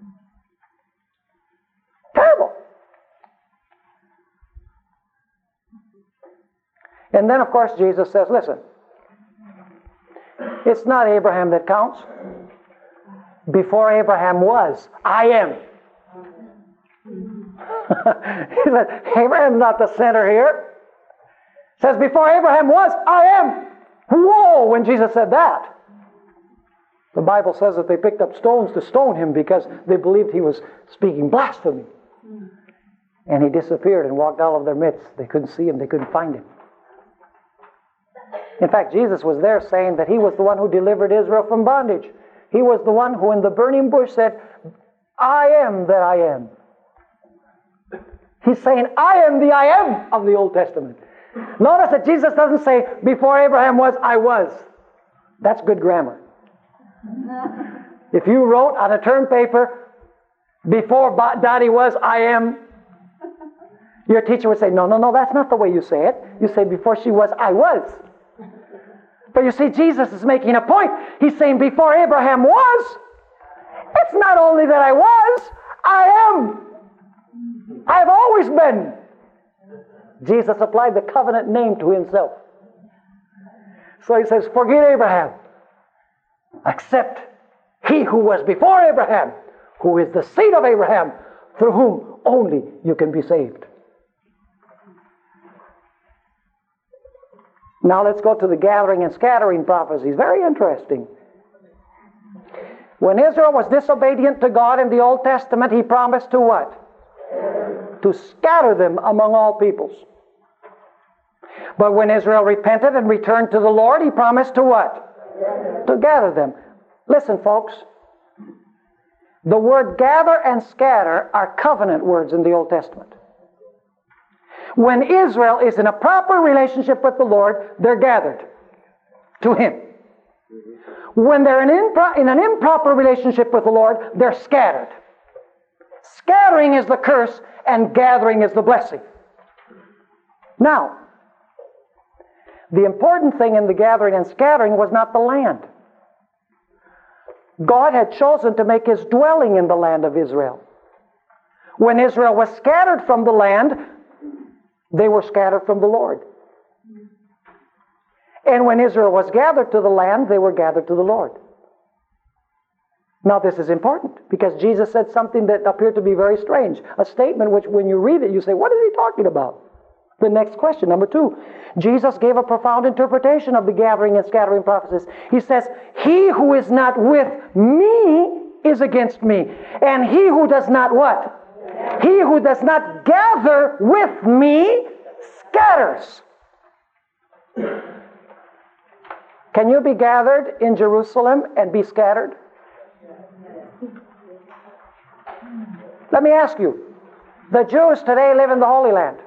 Terrible. And then, of course, Jesus says, listen, it's not Abraham that counts. Before Abraham was, I am. He said, Abraham's not the center here. It says, before Abraham was, I am. Whoa, when Jesus said that. The Bible says that they picked up stones to stone him because they believed he was speaking blasphemy. And he disappeared and walked out of their midst. They couldn't see him. They couldn't find him. In fact, Jesus was there saying that he was the one who delivered Israel from bondage. He was the one who in the burning bush said, I am that I am. He's saying, I am the I am of the Old Testament. Notice that Jesus doesn't say, before Abraham was, I was. That's good grammar. If you wrote on a term paper, before Daddy was, I am, your teacher would say, no, no, no, that's not the way you say it. You say, before she was, I was. But you see, Jesus is making a point. He's saying, before Abraham was, it's not only that I was, I am. I have always been. Jesus applied the covenant name to himself. So he says, forget Abraham. Accept he who was before Abraham, who is the seed of Abraham, through whom only you can be saved. Now let's go to the gathering and scattering prophecies. Very interesting. When Israel was disobedient to God in the Old Testament, he promised to what? To scatter them among all peoples. But when Israel repented and returned to the Lord, he promised to what? To gather them. Listen, folks. The word gather and scatter are covenant words in the Old Testament. When Israel is in a proper relationship with the Lord, they're gathered to Him. When they're in, impro- in an improper relationship with the Lord, they're scattered. Scattering is the curse, and gathering is the blessing. Now, the important thing in the gathering and scattering was not the land. God had chosen to make His dwelling in the land of Israel. When Israel was scattered from the land, they were scattered from the Lord. And when Israel was gathered to the land, they were gathered to the Lord. Now this is important because Jesus said something that appeared to be very strange. A statement which when you read it, you say, what is He talking about? The next question, number two. Jesus gave a profound interpretation of the gathering and scattering prophecies. He says, he who is not with me is against me. And he who does not what? He who does not gather with me scatters. Can you be gathered in Jerusalem and be scattered? Let me ask you, the Jews today live in the Holy Land.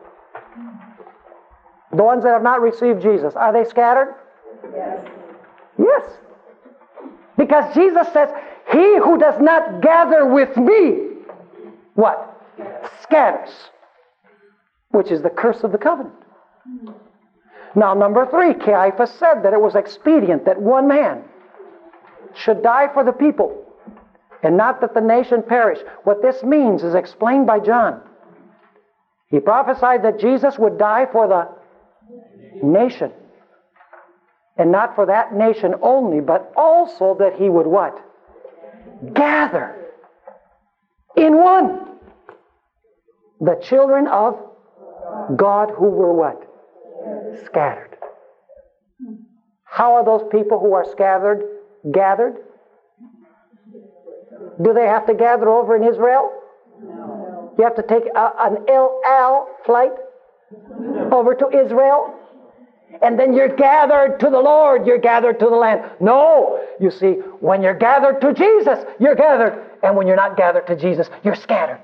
The ones that have not received Jesus, are they scattered? Yes. Yes. Because Jesus says, he who does not gather with me, what? Scatters. Which is the curse of the covenant. Now, number three, Caiaphas said that it was expedient that one man should die for the people, and not that the nation perish. What this means is explained by John. He prophesied that Jesus would die for the nation. And not for that nation only, but also that He would what? Gather in one the children of God who were what? Scattered. How are those people who are scattered gathered? Do they have to gather over in Israel? No. You have to take a, an El Al flight over to Israel? And then you're gathered to the Lord, you're gathered to the land. No! You see, when you're gathered to Jesus, you're gathered. And when you're not gathered to Jesus, you're scattered.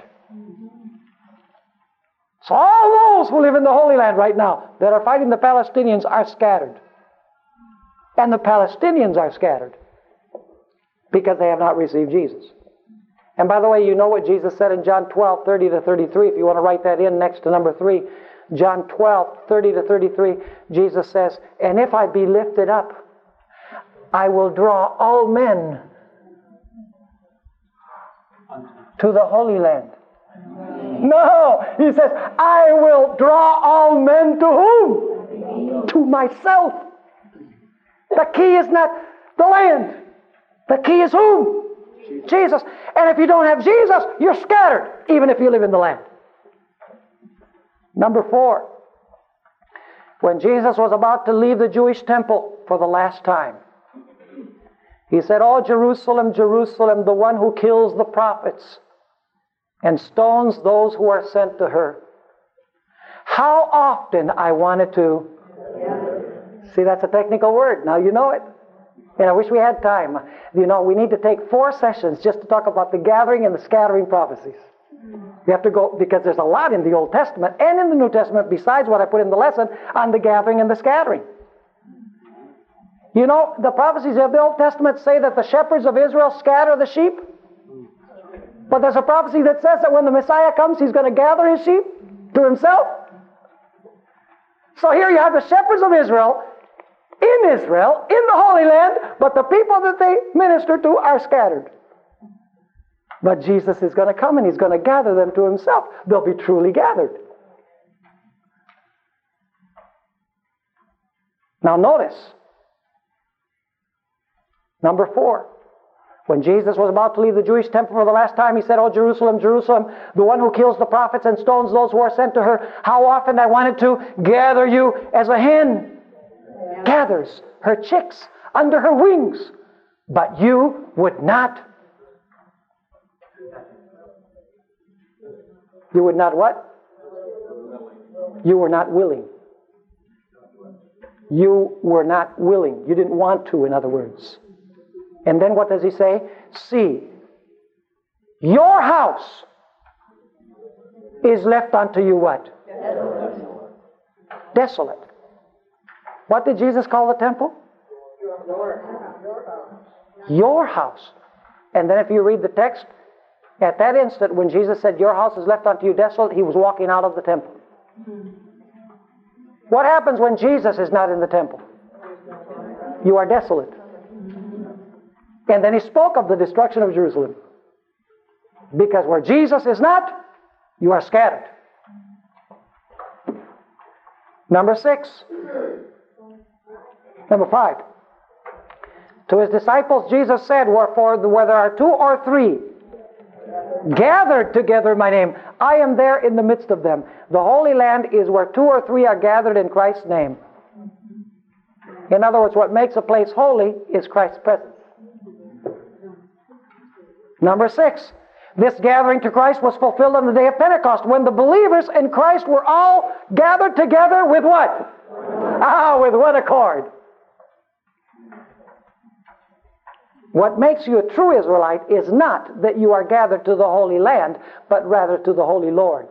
So all those who live in the Holy Land right now that are fighting the Palestinians are scattered. And the Palestinians are scattered because they have not received Jesus. And by the way, you know what Jesus said in John twelve, thirty to thirty-three. If you want to write that in next to number three. John twelve, thirty to thirty-three, Jesus says, and if I be lifted up, I will draw all men to the Holy Land. No, he says, I will draw all men to whom? To myself. The key is not the land. The key is whom? Jesus. And if you don't have Jesus, you're scattered, even if you live in the land. Number four, when Jesus was about to leave the Jewish temple for the last time, he said, "Oh, Jerusalem, Jerusalem, the one who kills the prophets and stones those who are sent to her. How often I wanted to..." See, that's a technical word. Now you know it. And I wish we had time. You know, we need to take four sessions just to talk about the gathering and the scattering prophecies. You have to go, because there's a lot in the Old Testament and in the New Testament, besides what I put in the lesson, on the gathering and the scattering. You know, the prophecies of the Old Testament say that the shepherds of Israel scatter the sheep. But there's a prophecy that says that when the Messiah comes, he's going to gather his sheep to himself. So here you have the shepherds of Israel, in Israel, in the Holy Land, but the people that they minister to are scattered. But Jesus is going to come and he's going to gather them to himself. They'll be truly gathered. Now notice, number four, when Jesus was about to leave the Jewish temple for the last time, he said, "Oh, Jerusalem, Jerusalem, the one who kills the prophets and stones those who are sent to her, how often I wanted to gather you as a hen gathers her chicks under her wings, but you would not." You would not what? You were not willing. You were not willing. You didn't want to, in other words. And then what does he say? "See, your house is left unto you" what? Desolate. Desolate. What did Jesus call the temple? Your house. And then if you read the text, at that instant when Jesus said, "Your house is left unto you desolate," he was walking out of the temple. What happens when Jesus is not in the temple? You are desolate. And then he spoke of the destruction of Jerusalem. Because where Jesus is not, you are scattered. Number six. Number five. To his disciples, Jesus said, "Wherefore, where there are two or three gathered together in my name, I am there in the midst of them." The Holy Land is where two or three are gathered in Christ's name. In other words, what makes a place holy is Christ's presence. Number six, this gathering to Christ was fulfilled on the day of Pentecost, when the believers in Christ were all gathered together with what? Ah, with one accord. What makes you a true Israelite is not that you are gathered to the Holy Land, but rather to the Holy Lord.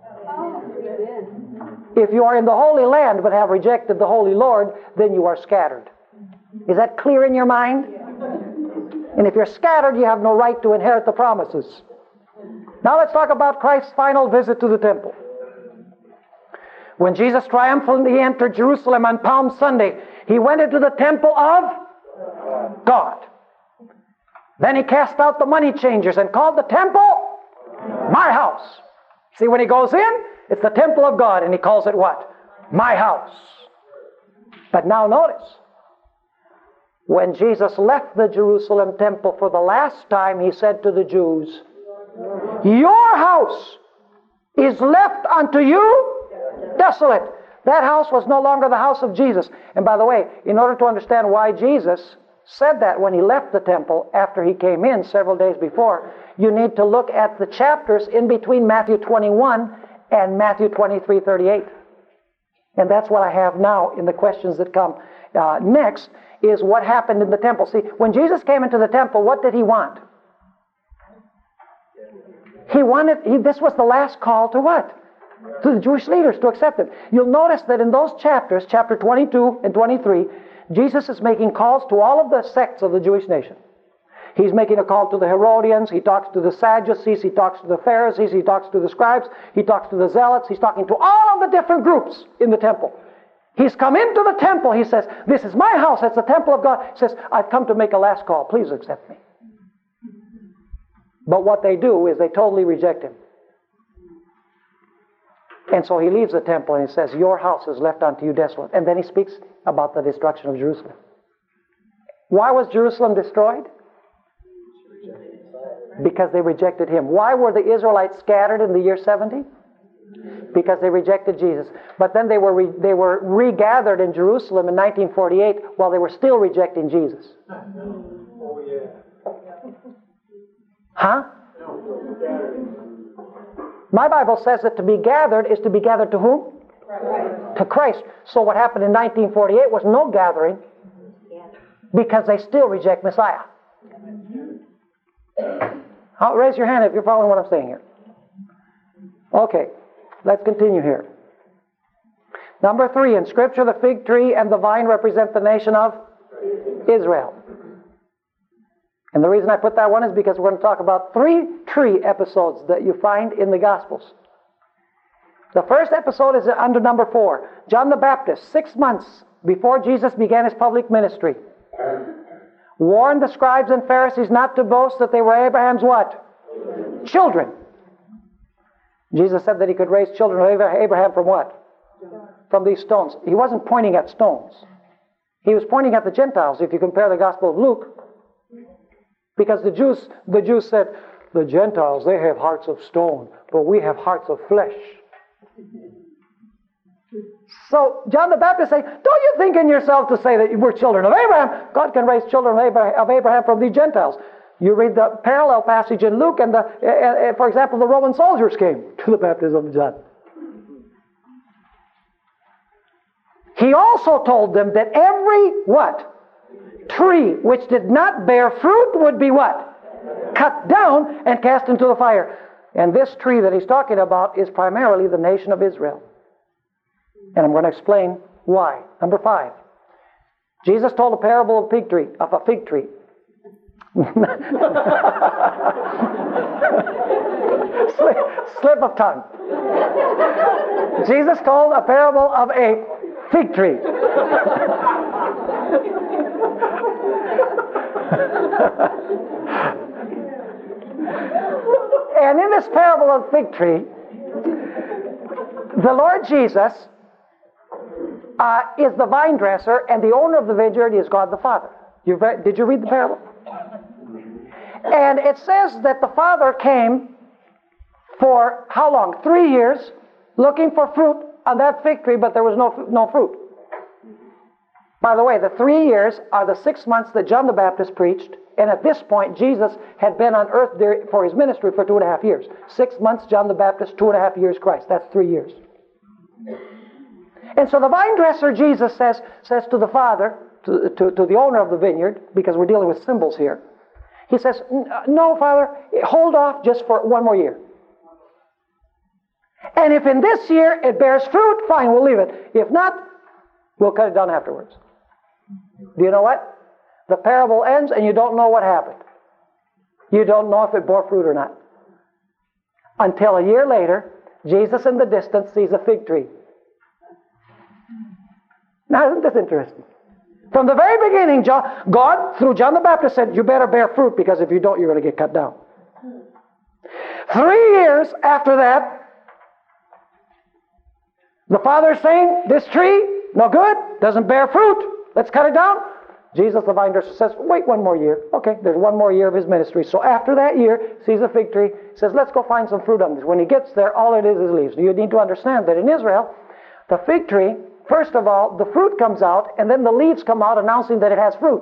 If you are in the Holy Land but have rejected the Holy Lord, then you are scattered. Is that clear in your mind? And if you're scattered, you have no right to inherit the promises. Now let's talk about Christ's final visit to the temple. When Jesus triumphantly entered Jerusalem on Palm Sunday, he went into the temple of God. Then he cast out the money changers and called the temple my house. See, when he goes in, it's the temple of God, and he calls it what? My house. But now notice, when Jesus left the Jerusalem temple for the last time, he said to the Jews, "Your house is left unto you desolate." That house was no longer the house of Jesus. And by the way, in order to understand why Jesus said that when he left the temple after he came in several days before, you need to look at the chapters in between Matthew twenty-one and Matthew twenty-three thirty-eight. And that's what I have now in the questions that come uh, next, is what happened in the temple. See, when Jesus came into the temple, what did he want? He wanted, he, this was the last call to what? To the Jewish leaders to accept him. You'll notice that in those chapters, chapter twenty-two and twenty-three, Jesus is making calls to all of the sects of the Jewish nation. He's making a call to the Herodians, he talks to the Sadducees, he talks to the Pharisees, he talks to the scribes, he talks to the zealots, he's talking to all of the different groups in the temple. He's come into the temple, he says, "This is my house, it's the temple of God." He says, "I've come to make a last call, please accept me." But what they do is they totally reject him. And so he leaves the temple and he says, your house is left unto you desolate. And then he speaks about the destruction of Jerusalem. Why was Jerusalem destroyed? Because they rejected him. Why were the Israelites scattered in the year seventy? Because they rejected Jesus. But then they were re- they were regathered in Jerusalem in nineteen forty-eight while they were still rejecting Jesus.
Oh, yeah.
Huh? My Bible says that to be gathered is to be gathered to whom? Christ. To Christ. So what happened in nineteen forty-eight was no gathering because they still reject Messiah. I'll raise your hand if you're following what I'm saying here. Okay, let's continue here. Number three, in Scripture, the fig tree and the vine represent the nation of Israel. And the reason I put that one is because we're going to talk about three tree episodes that you find in the Gospels. The first episode is under number four. John the Baptist, six months before Jesus began his public ministry, warned the scribes and Pharisees not to boast that they were Abraham's what? Children. Jesus said that he could raise children of Abraham from what? From these stones. He wasn't pointing at stones. He was pointing at the Gentiles, if you compare the Gospel of Luke. Because the Jews, the Jews said, the Gentiles, they have hearts of stone, but we have hearts of flesh. So John the Baptist said, don't you think in yourself to say that we're children of Abraham? God can raise children of Abraham, of Abraham from these Gentiles. You read the parallel passage in Luke, and the, uh, uh, for example, the Roman soldiers came to the baptism of John. He also told them that every what? Tree which did not bear fruit would be what? Cut down and cast into the fire. And this tree that he's talking about is primarily the nation of Israel. And I'm going to explain why. Number five. Jesus told a parable of a fig tree, of a fig tree. slip, slip of tongue. Jesus told a parable of a fig tree. And in this parable of the fig tree, the Lord Jesus uh, is the vine dresser, and the owner of the vineyard is God the Father. You've read, did you read the parable? And it says that the Father came for how long? Three years, looking for fruit on that fig tree, but there was no, no fruit. By the way, the three years are the six months that John the Baptist preached, and at this point, Jesus had been on earth there for his ministry for two and a half years. Six months, John the Baptist, two and a half years, Christ. That's three years. And so the vine dresser, Jesus says, says to the Father, to, to, to the owner of the vineyard, because we're dealing with symbols here, he says, no, Father, hold off just for one more year. And if in this year it bears fruit, fine, we'll leave it. If not, we'll cut it down afterwards. Do you know what? The parable ends and you don't know what happened. You don't know if it bore fruit or not. Until a year later, Jesus in the distance sees a fig tree. Now, isn't this interesting? From the very beginning, John, God, through John the Baptist, said, you better bear fruit, because if you don't, you're going to get cut down. Three years after that, the Father's saying, this tree, no good, doesn't bear fruit. Let's cut it down. Jesus, the vine dresser, says, wait one more year. Okay, there's one more year of his ministry. So after that year, sees a fig tree, says, let's go find some fruit on this. When he gets there, all it is is leaves. You need to understand that in Israel, the fig tree, first of all, the fruit comes out, and then the leaves come out announcing that it has fruit.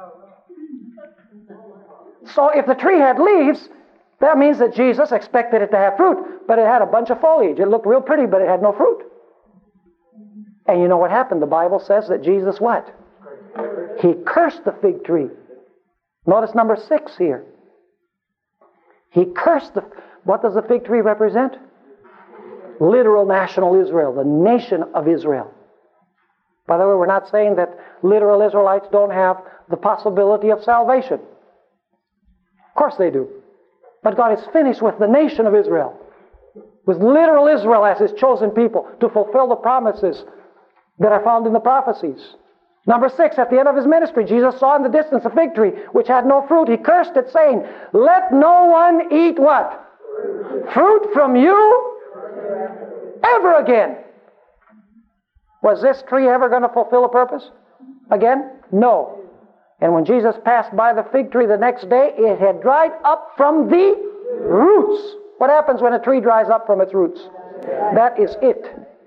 So if the tree had leaves, that means that Jesus expected it to have fruit, but it had a bunch of foliage. It looked real pretty, but it had no fruit. And you know what happened? The Bible says that Jesus what? He cursed the fig tree. Notice number six here. He cursed the... What does the fig tree represent? Literal national Israel, the nation of Israel. By the way, we're not saying that literal Israelites don't have the possibility of salvation. Of course they do. But God is finished with the nation of Israel, with literal Israel as His chosen people to fulfill the promises that are found in the prophecies. Number six, at the end of His ministry, Jesus saw in the distance a fig tree which had no fruit. He cursed it, saying, let no one eat what? Fruit from you ever again. Was this tree ever going to fulfill a purpose again? No. And when Jesus passed by the fig tree the next day, it had dried up from the roots. What happens when a tree dries up from its roots? That is it.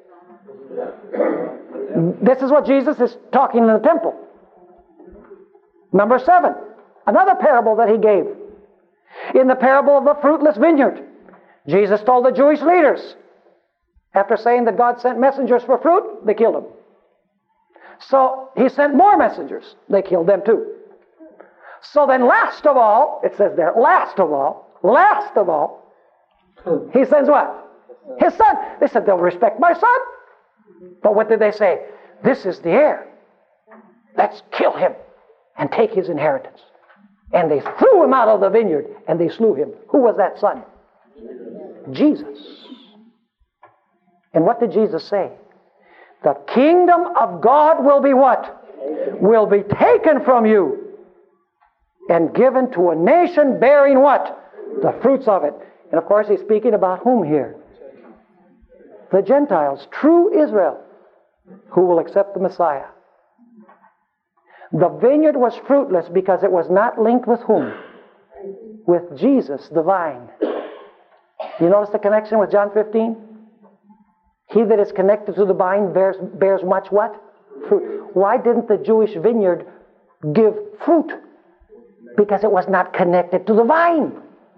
This is what Jesus is talking in the temple. Number seven, another parable that he gave. In the parable of the fruitless vineyard, Jesus told the Jewish leaders, after saying that God sent messengers for fruit, they killed him. So he sent more messengers. They killed them too. So then last of all, it says there, last of all, last of all, he sends what? His son. They said, they'll respect my son. But what did they say? This is the heir. Let's kill him and take his inheritance. And they threw him out of the vineyard and they slew him. Who was that son? Jesus. And what did Jesus say? The kingdom of God will be what? Will be taken from you and given to a nation bearing what? The fruits of it. And of course he's speaking about whom here? The Gentiles, true Israel, who will accept the Messiah. The vineyard was fruitless because it was not linked with whom? With Jesus, the vine. You notice the connection with John fifteen? He that is connected to the vine bears, bears much what? Fruit. Why didn't the Jewish vineyard give fruit? Because it was not connected to the vine.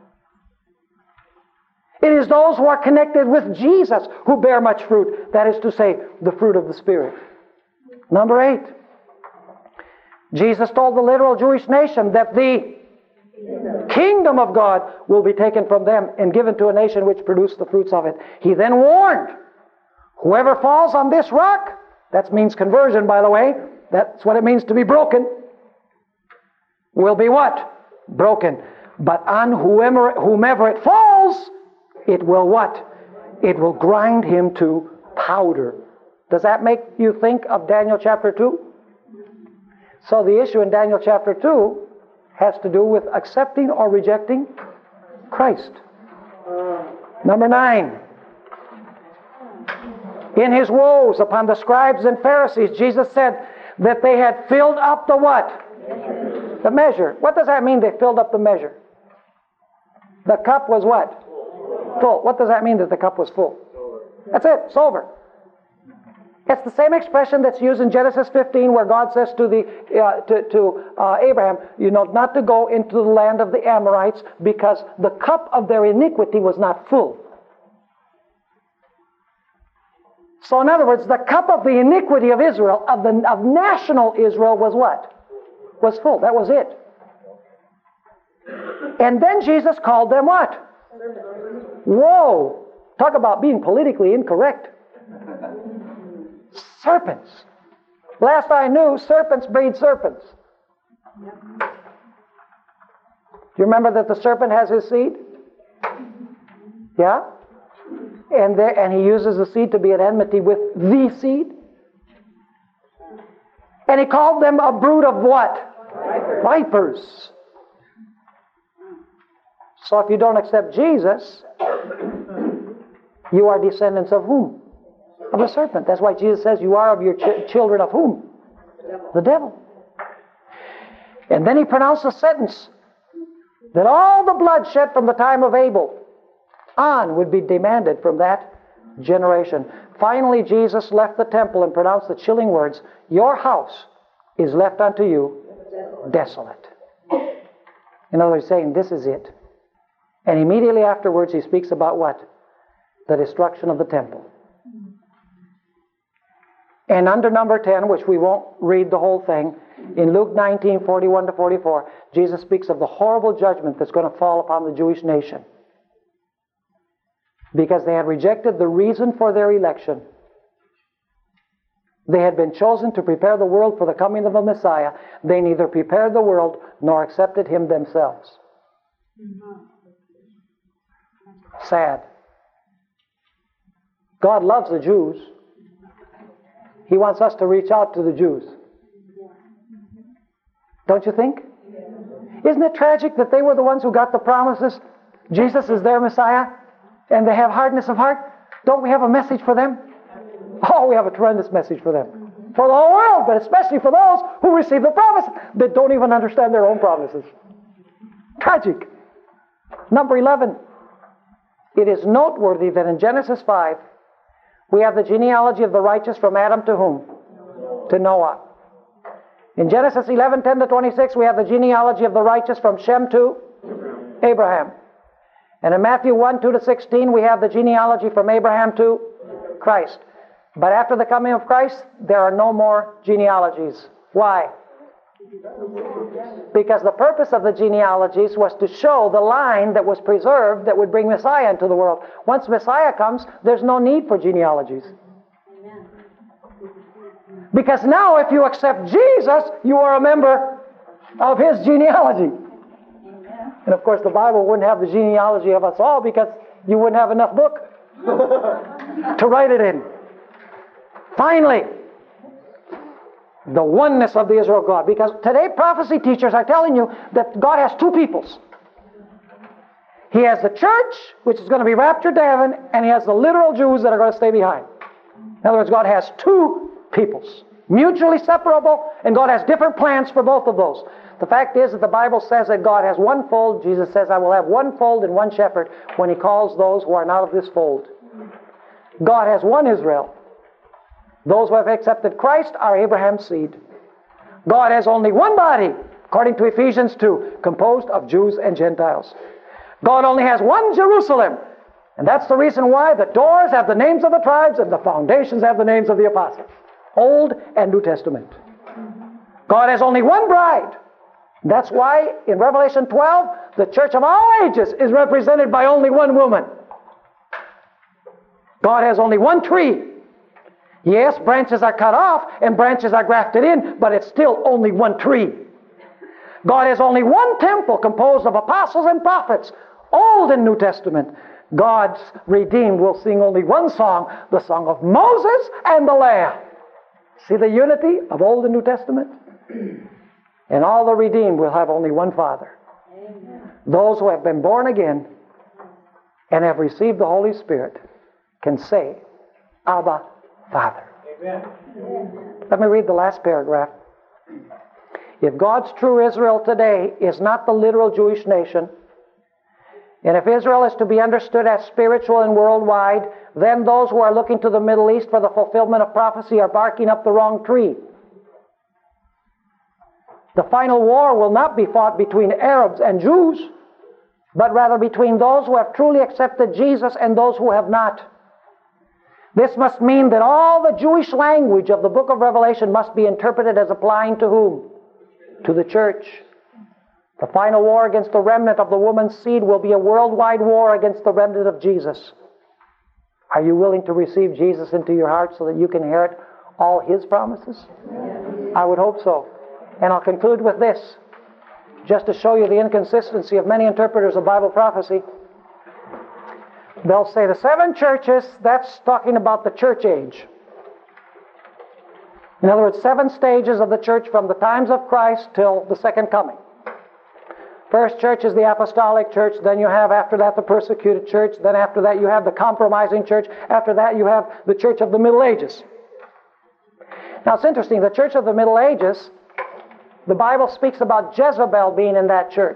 It is those who are connected with Jesus who bear much fruit. That is to say, the fruit of the Spirit. Number eight. Jesus told the literal Jewish nation that the kingdom of God will be taken from them and given to a nation which produced the fruits of it. He then warned, whoever falls on this rock, that means conversion, by the way, that's what it means to be broken, will be what? Broken. But on whomever, whomever it falls, it will what? It will grind him to powder. Does that make you think of Daniel chapter two? So the issue in Daniel chapter two has to do with accepting or rejecting Christ. Number nine. In his woes upon the scribes and Pharisees, Jesus said that they had filled up the what? The measure. What does that mean, they filled up the measure? The cup was what? Full. What does that mean, that the cup was full? That's it, sober. It's the same expression that's used in Genesis fifteen, where God says to the uh, to, to uh, Abraham, you know, not to go into the land of the Amorites because the cup of their iniquity was not full. So in other words, the cup of the iniquity of Israel, of the of national Israel, was what? Was full. That was it. And then Jesus called them what? Whoa! Talk about being politically incorrect. Serpents. Last I knew, serpents breed serpents. Do you remember that the serpent has his seed? Yeah? And there, and he uses the seed to be at enmity with the seed. And he called them a brood of what? Vipers. Vipers. So if you don't accept Jesus, you are descendants of whom? Of the serpent. That's why Jesus says you are of your ch- children of whom? The devil. The devil. And then he pronounced a sentence that all the blood shed from the time of Abel on would be demanded from that generation. Finally, Jesus left the temple and pronounced the chilling words, your house is left unto you desolate. In other words, saying this is it. And immediately afterwards he speaks about what? The destruction of the temple. And under number ten, which we won't read the whole thing, in Luke nineteen, forty-one to forty-four, Jesus speaks of the horrible judgment that's going to fall upon the Jewish nation. Because they had rejected the reason for their election. They had been chosen to prepare the world for the coming of a Messiah. They neither prepared the world nor accepted him themselves. Sad. God loves the Jews. He wants us to reach out to the Jews. Don't you think? Isn't it tragic that they were the ones who got the promises? Jesus is their Messiah, and they have hardness of heart. Don't we have a message for them? Oh, we have a tremendous message for them. For the whole world, but especially for those who receive the promise that don't even understand their own promises. Tragic. Number eleven. It is noteworthy that in Genesis five, we have the genealogy of the righteous from Adam to whom? To Noah. In Genesis eleven, ten to twenty-six, we have the genealogy of the righteous from Shem to Abraham. And in Matthew one, two to sixteen, we have the genealogy from Abraham to Christ. But after the coming of Christ, there are no more genealogies. Why? Because the purpose of the genealogies was to show the line that was preserved that would bring Messiah into the world. Once Messiah comes, there's no need for genealogies. Because now if you accept Jesus, you are a member of His genealogy. And of course the Bible wouldn't have the genealogy of us all because you wouldn't have enough book to write it in. Finally, the oneness of the Israel God. Because today prophecy teachers are telling you that God has two peoples. He has the church, which is going to be raptured to heaven, and He has the literal Jews that are going to stay behind. In other words, God has two peoples, mutually separable, and God has different plans for both of those. The fact is that the Bible says that God has one fold. Jesus says, I will have one fold and one shepherd when He calls those who are not of this fold. God has one Israel. Those who have accepted Christ are Abraham's seed. God has only one body, according to Ephesians two, composed of Jews and Gentiles. God only has one Jerusalem. And that's the reason why the doors have the names of the tribes and the foundations have the names of the apostles. Old and New Testament. God has only one bride. That's why in Revelation twelve, the church of all ages is represented by only one woman. God has only one tree. Yes, branches are cut off and branches are grafted in, but it's still only one tree. God has only one temple composed of apostles and prophets, Old and New Testament. God's redeemed will sing only one song, the song of Moses and the Lamb. See the unity of Old and New Testament? And all the redeemed will have only one Father. Amen. Those who have been born again and have received the Holy Spirit can say, Abba, Father. Amen. Let me read the last paragraph. If God's true Israel today is not the literal Jewish nation, and if Israel is to be understood as spiritual and worldwide, then those who are looking to the Middle East for the fulfillment of prophecy are barking up the wrong tree. The final war will not be fought between Arabs and Jews, but rather between those who have truly accepted Jesus and those who have not. This must mean that all the Jewish language of the book of Revelation must be interpreted as applying to whom? To the church. The final war against the remnant of the woman's seed will be a worldwide war against the remnant of Jesus. Are you willing to receive Jesus into your heart so that you can inherit all His promises? I would hope so. And I'll conclude with this, just to show you the inconsistency of many interpreters of Bible prophecy. They'll say the seven churches, that's talking about the church age. In other words, seven stages of the church from the times of Christ till the second coming. First church is the apostolic church, then you have after that the persecuted church, then after that you have the compromising church, after that you have the church of the Middle Ages. Now it's interesting, the church of the Middle Ages, the Bible speaks about Jezebel being in that church.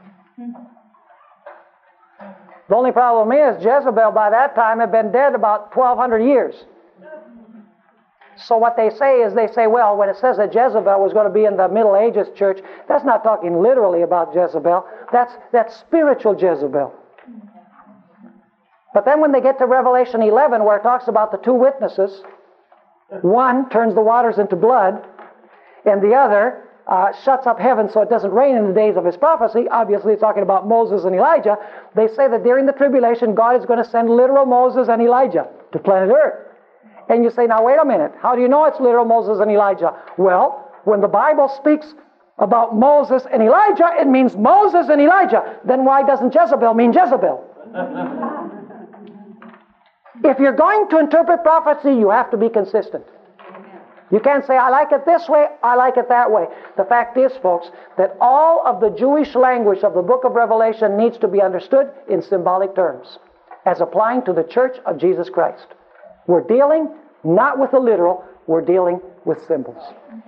The only problem is Jezebel by that time had been dead about twelve hundred years. So what they say is they say, well, when it says that Jezebel was going to be in the Middle Ages church, that's not talking literally about Jezebel. That's, that's spiritual Jezebel. But then when they get to Revelation eleven, where it talks about the two witnesses, one turns the waters into blood, and the other uh, shuts up heaven so it doesn't rain in the days of his prophecy. Obviously, it's talking about Moses and Elijah. They say that during the tribulation, God is going to send literal Moses and Elijah to planet Earth. And you say, now wait a minute, how do you know it's literal Moses and Elijah? Well, when the Bible speaks about Moses and Elijah, it means Moses and Elijah. Then why doesn't Jezebel mean Jezebel? If you're going to interpret prophecy, you have to be consistent. You can't say, I like it this way, I like it that way. The fact is, folks, that all of the Jewish language of the book of Revelation needs to be understood in symbolic terms. as applying to the church of Jesus Christ. We're dealing not with the literal, we're dealing with symbols.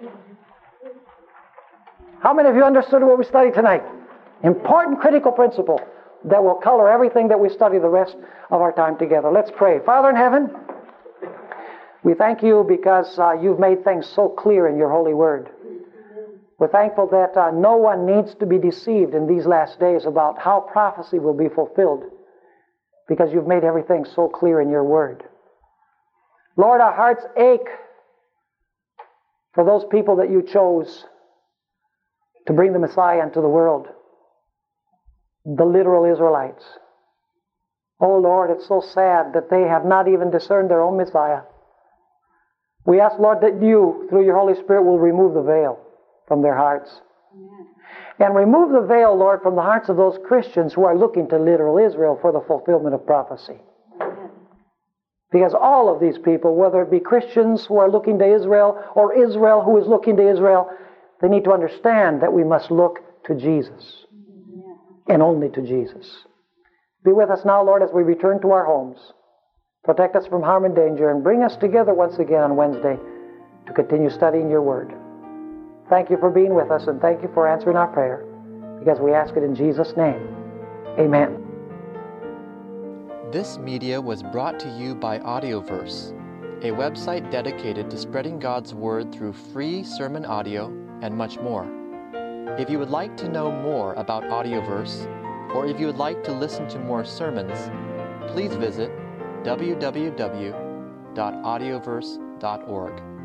How many of you understood what we studied tonight? Important critical principle that will color everything that we study the rest of our time together. Let's pray. Father in heaven, we thank you because uh, you've made things so clear in your holy word. We're thankful that uh, no one needs to be deceived in these last days about how prophecy will be fulfilled, because you've made everything so clear in your word. Lord, our hearts ache for those people that you chose to bring the Messiah into the world, the literal Israelites. Oh Lord, it's so sad that they have not even discerned their own Messiah. We ask, Lord, that you, through your Holy Spirit, will remove the veil from their hearts. Amen. And remove the veil, Lord, from the hearts of those Christians who are looking to literal Israel for the fulfillment of prophecy. Amen. Because all of these people, whether it be Christians who are looking to Israel or Israel who is looking to Israel, they need to understand that we must look to Jesus. Amen. And only to Jesus. Be with us now, Lord, as we return to our homes. Protect us from harm and danger, and bring us together once again on Wednesday to continue studying your word. Thank you for being with us, and thank you for answering our prayer, because we ask it in Jesus' name. Amen.
This media was brought to you by Audioverse, a website dedicated to spreading God's word through free sermon audio and much more. If you would like to know more about Audioverse, or if you would like to listen to more sermons, please visit w w w dot audioverse dot org.